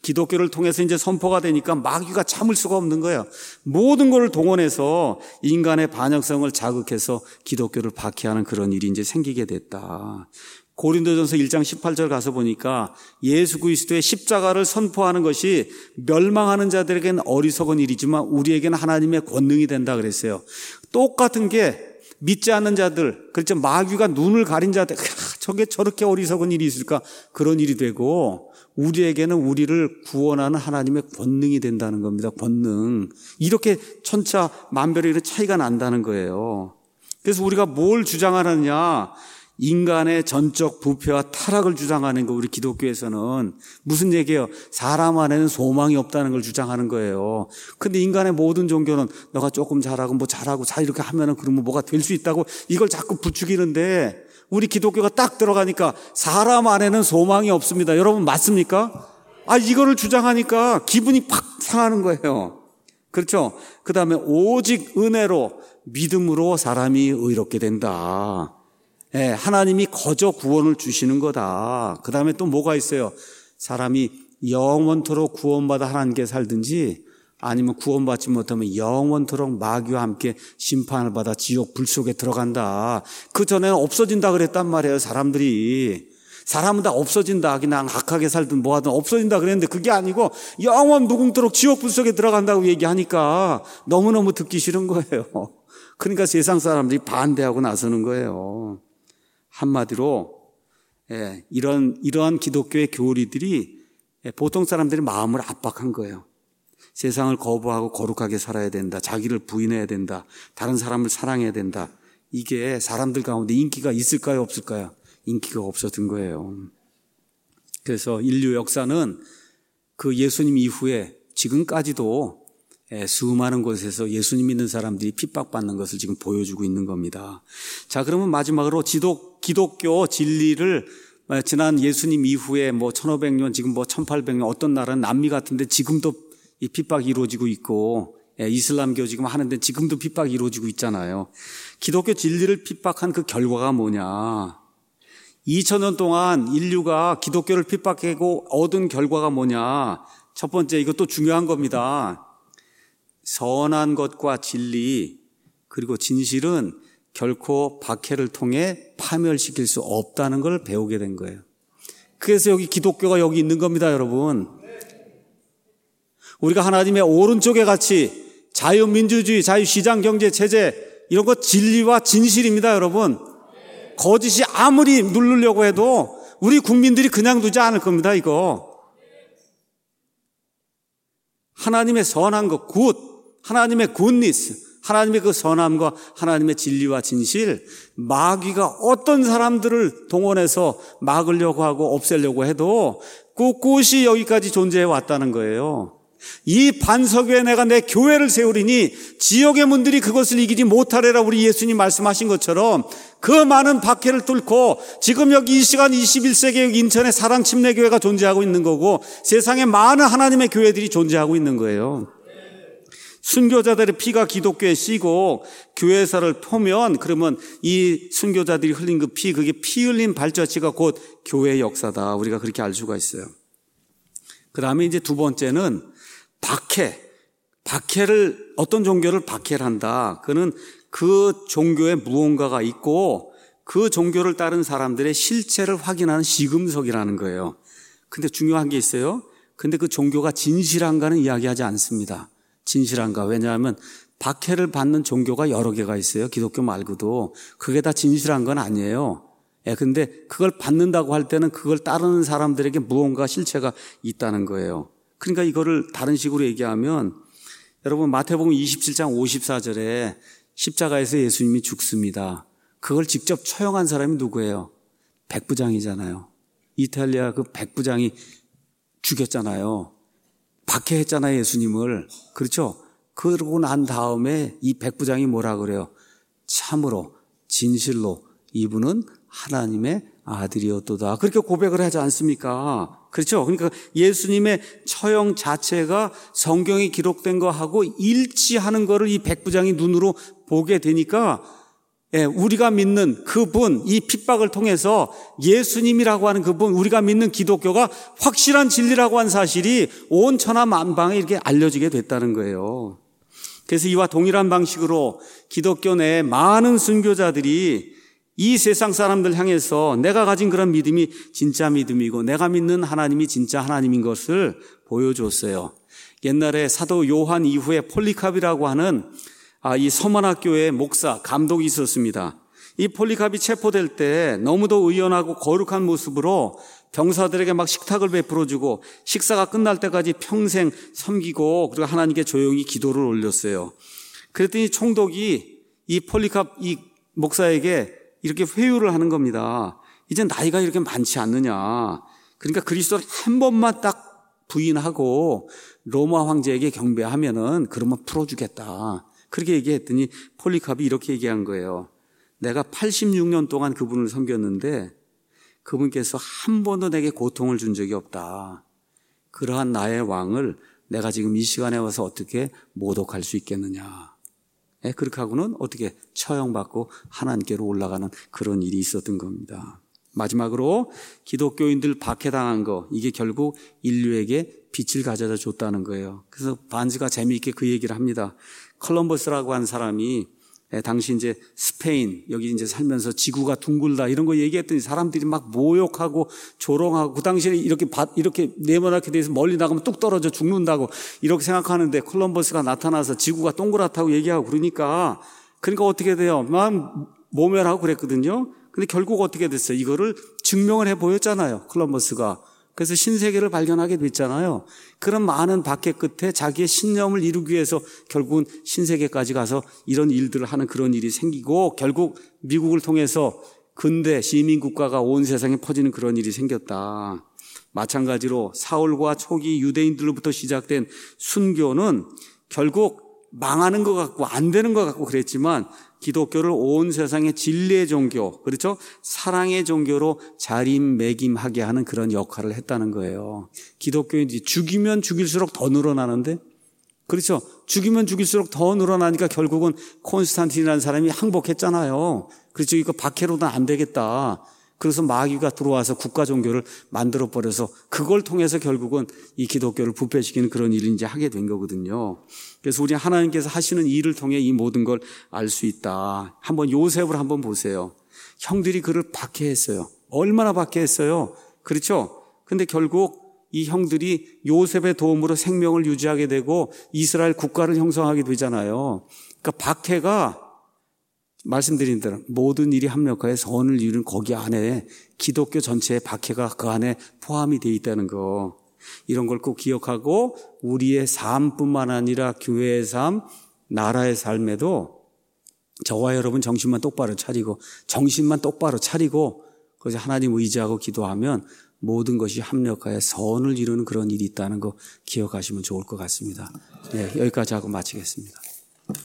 기독교를 통해서 이제 선포가 되니까 마귀가 참을 수가 없는 거예요. 모든 것을 동원해서 인간의 반역성을 자극해서 기독교를 박해하는 그런 일이 이제 생기게 됐다. 고린도전서 1장 18절 가서 보니까 예수 그리스도의 십자가를 선포하는 것이 멸망하는 자들에게는 어리석은 일이지만 우리에게는 하나님의 권능이 된다 그랬어요. 똑같은 게 믿지 않는 자들, 그렇죠. 마귀가 눈을 가린 자들, 저게 저렇게 어리석은 일이 있을까? 그런 일이 되고 우리에게는 우리를 구원하는 하나님의 권능이 된다는 겁니다. 권능. 이렇게 천차 만별의 차이가 난다는 거예요. 그래서 우리가 뭘 주장하느냐? 인간의 전적 부패와 타락을 주장하는 거. 우리 기독교에서는 무슨 얘기예요? 사람 안에는 소망이 없다는 걸 주장하는 거예요. 근데 인간의 모든 종교는 너가 조금 잘하고 뭐 잘하고 자 이렇게 하면은 그러면 뭐가 될 수 있다고 이걸 자꾸 부추기는데 우리 기독교가 딱 들어가니까 사람 안에는 소망이 없습니다. 여러분 맞습니까? 이거를 주장하니까 기분이 팍 상하는 거예요. 그렇죠? 그 다음에 오직 은혜로 믿음으로 사람이 의롭게 된다. 하나님이 거저 구원을 주시는 거다. 그 다음에 또 뭐가 있어요? 사람이 영원토록 구원받아 하나님께 살든지 아니면 구원받지 못하면 영원토록 마귀와 함께 심판을 받아 지옥 불 속에 들어간다. 그 전에는 없어진다 그랬단 말이에요. 사람은 다 없어진다. 그냥 악하게 살든 뭐하든 없어진다 그랬는데 그게 아니고 영원 무궁토록 지옥 불 속에 들어간다고 얘기하니까 너무너무 듣기 싫은 거예요. 그러니까 세상 사람들이 반대하고 나서는 거예요. 한마디로 이러한 기독교의 교리들이 보통 사람들의 마음을 압박한 거예요. 세상을 거부하고 거룩하게 살아야 된다. 자기를 부인해야 된다. 다른 사람을 사랑해야 된다. 이게 사람들 가운데 인기가 있을까요? 없을까요? 인기가 없어진 거예요. 그래서 인류 역사는 그 예수님 이후에 지금까지도 수많은 곳에서 예수님 믿는 사람들이 핍박받는 것을 지금 보여주고 있는 겁니다. 자, 그러면 마지막으로 기독교 진리를 지난 예수님 이후에 1500년, 지금 1800년 어떤 나라는 남미 같은데 지금도 이 핍박이 이루어지고 있고 이슬람교 지금 하는데 지금도 핍박이 이루어지고 있잖아요. 기독교 진리를 핍박한 그 결과가 뭐냐? 2000년 동안 인류가 기독교를 핍박하고 얻은 결과가 뭐냐? 첫 번째, 이것도 중요한 겁니다. 선한 것과 진리 그리고 진실은 결코 박해를 통해 파멸시킬 수 없다는 걸 배우게 된 거예요. 그래서 여기 기독교가 여기 있는 겁니다, 여러분. 우리가 하나님의 오른쪽에 같이 자유민주주의, 자유시장경제 체제 이런 거 진리와 진실입니다, 여러분. 거짓이 아무리 누르려고 해도 우리 국민들이 그냥 두지 않을 겁니다, 이거. 하나님의 선한 것, 하나님의 굿니스, 하나님의 그 선함과 하나님의 진리와 진실, 마귀가 어떤 사람들을 동원해서 막으려고 하고 없애려고 해도 꿋꿋이 여기까지 존재해 왔다는 거예요. 이 반석 위에 내가 내 교회를 세우리니 지옥의 문들이 그것을 이기지 못하리라 우리 예수님 말씀하신 것처럼 그 많은 박해를 뚫고 지금 여기 이 시간 21세기 인천에 사랑 침례교회가 존재하고 있는 거고 세상에 많은 하나님의 교회들이 존재하고 있는 거예요. 순교자들의 피가 기독교에 씌고 교회사를 토면 그러면 이 순교자들이 흘린 그 피, 그게 피 흘린 발자취가 곧 교회의 역사다. 우리가 그렇게 알 수가 있어요. 그 다음에 이제 두 번째는 박해를 어떤 종교를 박해를 한다. 그는 그 종교에 무언가가 있고 그 종교를 따른 사람들의 실체를 확인하는 시금석이라는 거예요. 근데 중요한 게 있어요. 근데 그 종교가 진실한가는 이야기하지 않습니다. 진실한가? 왜냐하면 박해를 받는 종교가 여러 개가 있어요. 기독교 말고도. 그게 다 진실한 건 아니에요. 근데 그걸 받는다고 할 때는 그걸 따르는 사람들에게 무언가 실체가 있다는 거예요. 그러니까 이거를 다른 식으로 얘기하면 여러분 마태복음 27장 54절에 십자가에서 예수님이 죽습니다. 그걸 직접 처형한 사람이 누구예요? 백부장이잖아요. 이탈리아 그 백부장이 죽였잖아요. 박해했잖아요, 예수님을. 그렇죠? 그러고 난 다음에 이 백부장이 뭐라 그래요? 참으로 진실로 이분은 하나님의 아들이었도다. 그렇게 고백을 하지 않습니까? 그렇죠? 그러니까 예수님의 처형 자체가 성경에 기록된 거하고 일치하는 거를 이 백부장이 눈으로 보게 되니까 우리가 믿는 그분, 이 핍박을 통해서 예수님이라고 하는 그분, 우리가 믿는 기독교가 확실한 진리라고 하는 사실이 온 천하 만방에 이렇게 알려지게 됐다는 거예요. 그래서 이와 동일한 방식으로 기독교 내에 많은 순교자들이 이 세상 사람들 향해서 내가 가진 그런 믿음이 진짜 믿음이고 내가 믿는 하나님이 진짜 하나님인 것을 보여줬어요. 옛날에 사도 요한 이후에 폴리캅이라고 하는 이 서만학교의 목사, 감독이 있었습니다. 이 폴리캅이 체포될 때 너무도 의연하고 거룩한 모습으로 병사들에게 막 식탁을 베풀어주고 식사가 끝날 때까지 평생 섬기고 그리고 하나님께 조용히 기도를 올렸어요. 그랬더니 총독이 이 폴리캅 이 목사에게 이렇게 회유를 하는 겁니다. 이제 나이가 이렇게 많지 않느냐. 그러니까 그리스도를 한 번만 딱 부인하고 로마 황제에게 경배하면은 그러면 풀어주겠다. 그렇게 얘기했더니 폴리캅이 이렇게 얘기한 거예요. 내가 86년 동안 그분을 섬겼는데 그분께서 한 번도 내게 고통을 준 적이 없다. 그러한 나의 왕을 내가 지금 이 시간에 와서 어떻게 모독할 수 있겠느냐. 그렇게 하고는 어떻게 처형받고 하나님께로 올라가는 그런 일이 있었던 겁니다. 마지막으로 기독교인들 박해당한 거, 이게 결국 인류에게 빛을 가져다 줬다는 거예요. 그래서 반즈가 재미있게 그 얘기를 합니다. 콜럼버스라고 하는 사람이 당시 이제 스페인 여기 이제 살면서 지구가 둥글다 이런 거 얘기했더니 사람들이 막 모욕하고 조롱하고 그 당시에 이렇게 네모나게 돼서 멀리 나가면 뚝 떨어져 죽는다고 이렇게 생각하는데 콜럼버스가 나타나서 지구가 동그랗다고 얘기하고 그러니까 어떻게 돼요? 막 모멸하고 그랬거든요. 근데 결국 어떻게 됐어요? 이거를 증명을 해 보였잖아요. 콜럼버스가. 그래서 신세계를 발견하게 됐잖아요. 그런 많은 박해 끝에 자기의 신념을 이루기 위해서 결국은 신세계까지 가서 이런 일들을 하는 그런 일이 생기고 결국 미국을 통해서 근대 시민국가가 온 세상에 퍼지는 그런 일이 생겼다. 마찬가지로 사울과 초기 유대인들로부터 시작된 순교는 결국 망하는 것 같고 안 되는 것 같고 그랬지만 기독교를 온 세상의 진리의 종교, 그렇죠? 사랑의 종교로 자림매김하게 하는 그런 역할을 했다는 거예요. 기독교인들이 죽이면 죽일수록 더 늘어나는데, 그렇죠? 죽이면 죽일수록 더 늘어나니까 결국은 콘스탄틴이라는 사람이 항복했잖아요. 그렇죠? 이거 박해로는 안 되겠다. 그래서 마귀가 들어와서 국가 종교를 만들어버려서 그걸 통해서 결국은 이 기독교를 부패시키는 그런 일을 이제 하게 된 거거든요. 그래서 우리 하나님께서 하시는 일을 통해 이 모든 걸 알 수 있다. 한번 요셉을 한번 보세요. 형들이 그를 박해했어요. 얼마나 박해했어요. 그렇죠? 근데 결국 이 형들이 요셉의 도움으로 생명을 유지하게 되고 이스라엘 국가를 형성하게 되잖아요. 그러니까 박해가 말씀드린 대로 모든 일이 합력하여 선을 이루는 거기 안에 기독교 전체의 박해가 그 안에 포함이 되어 있다는 거. 이런 걸 꼭 기억하고 우리의 삶뿐만 아니라 교회의 삶, 나라의 삶에도 저와 여러분 정신만 똑바로 차리고 그래서 하나님 의지하고 기도하면 모든 것이 합력하여 선을 이루는 그런 일이 있다는 거 기억하시면 좋을 것 같습니다. 네, 여기까지 하고 마치겠습니다.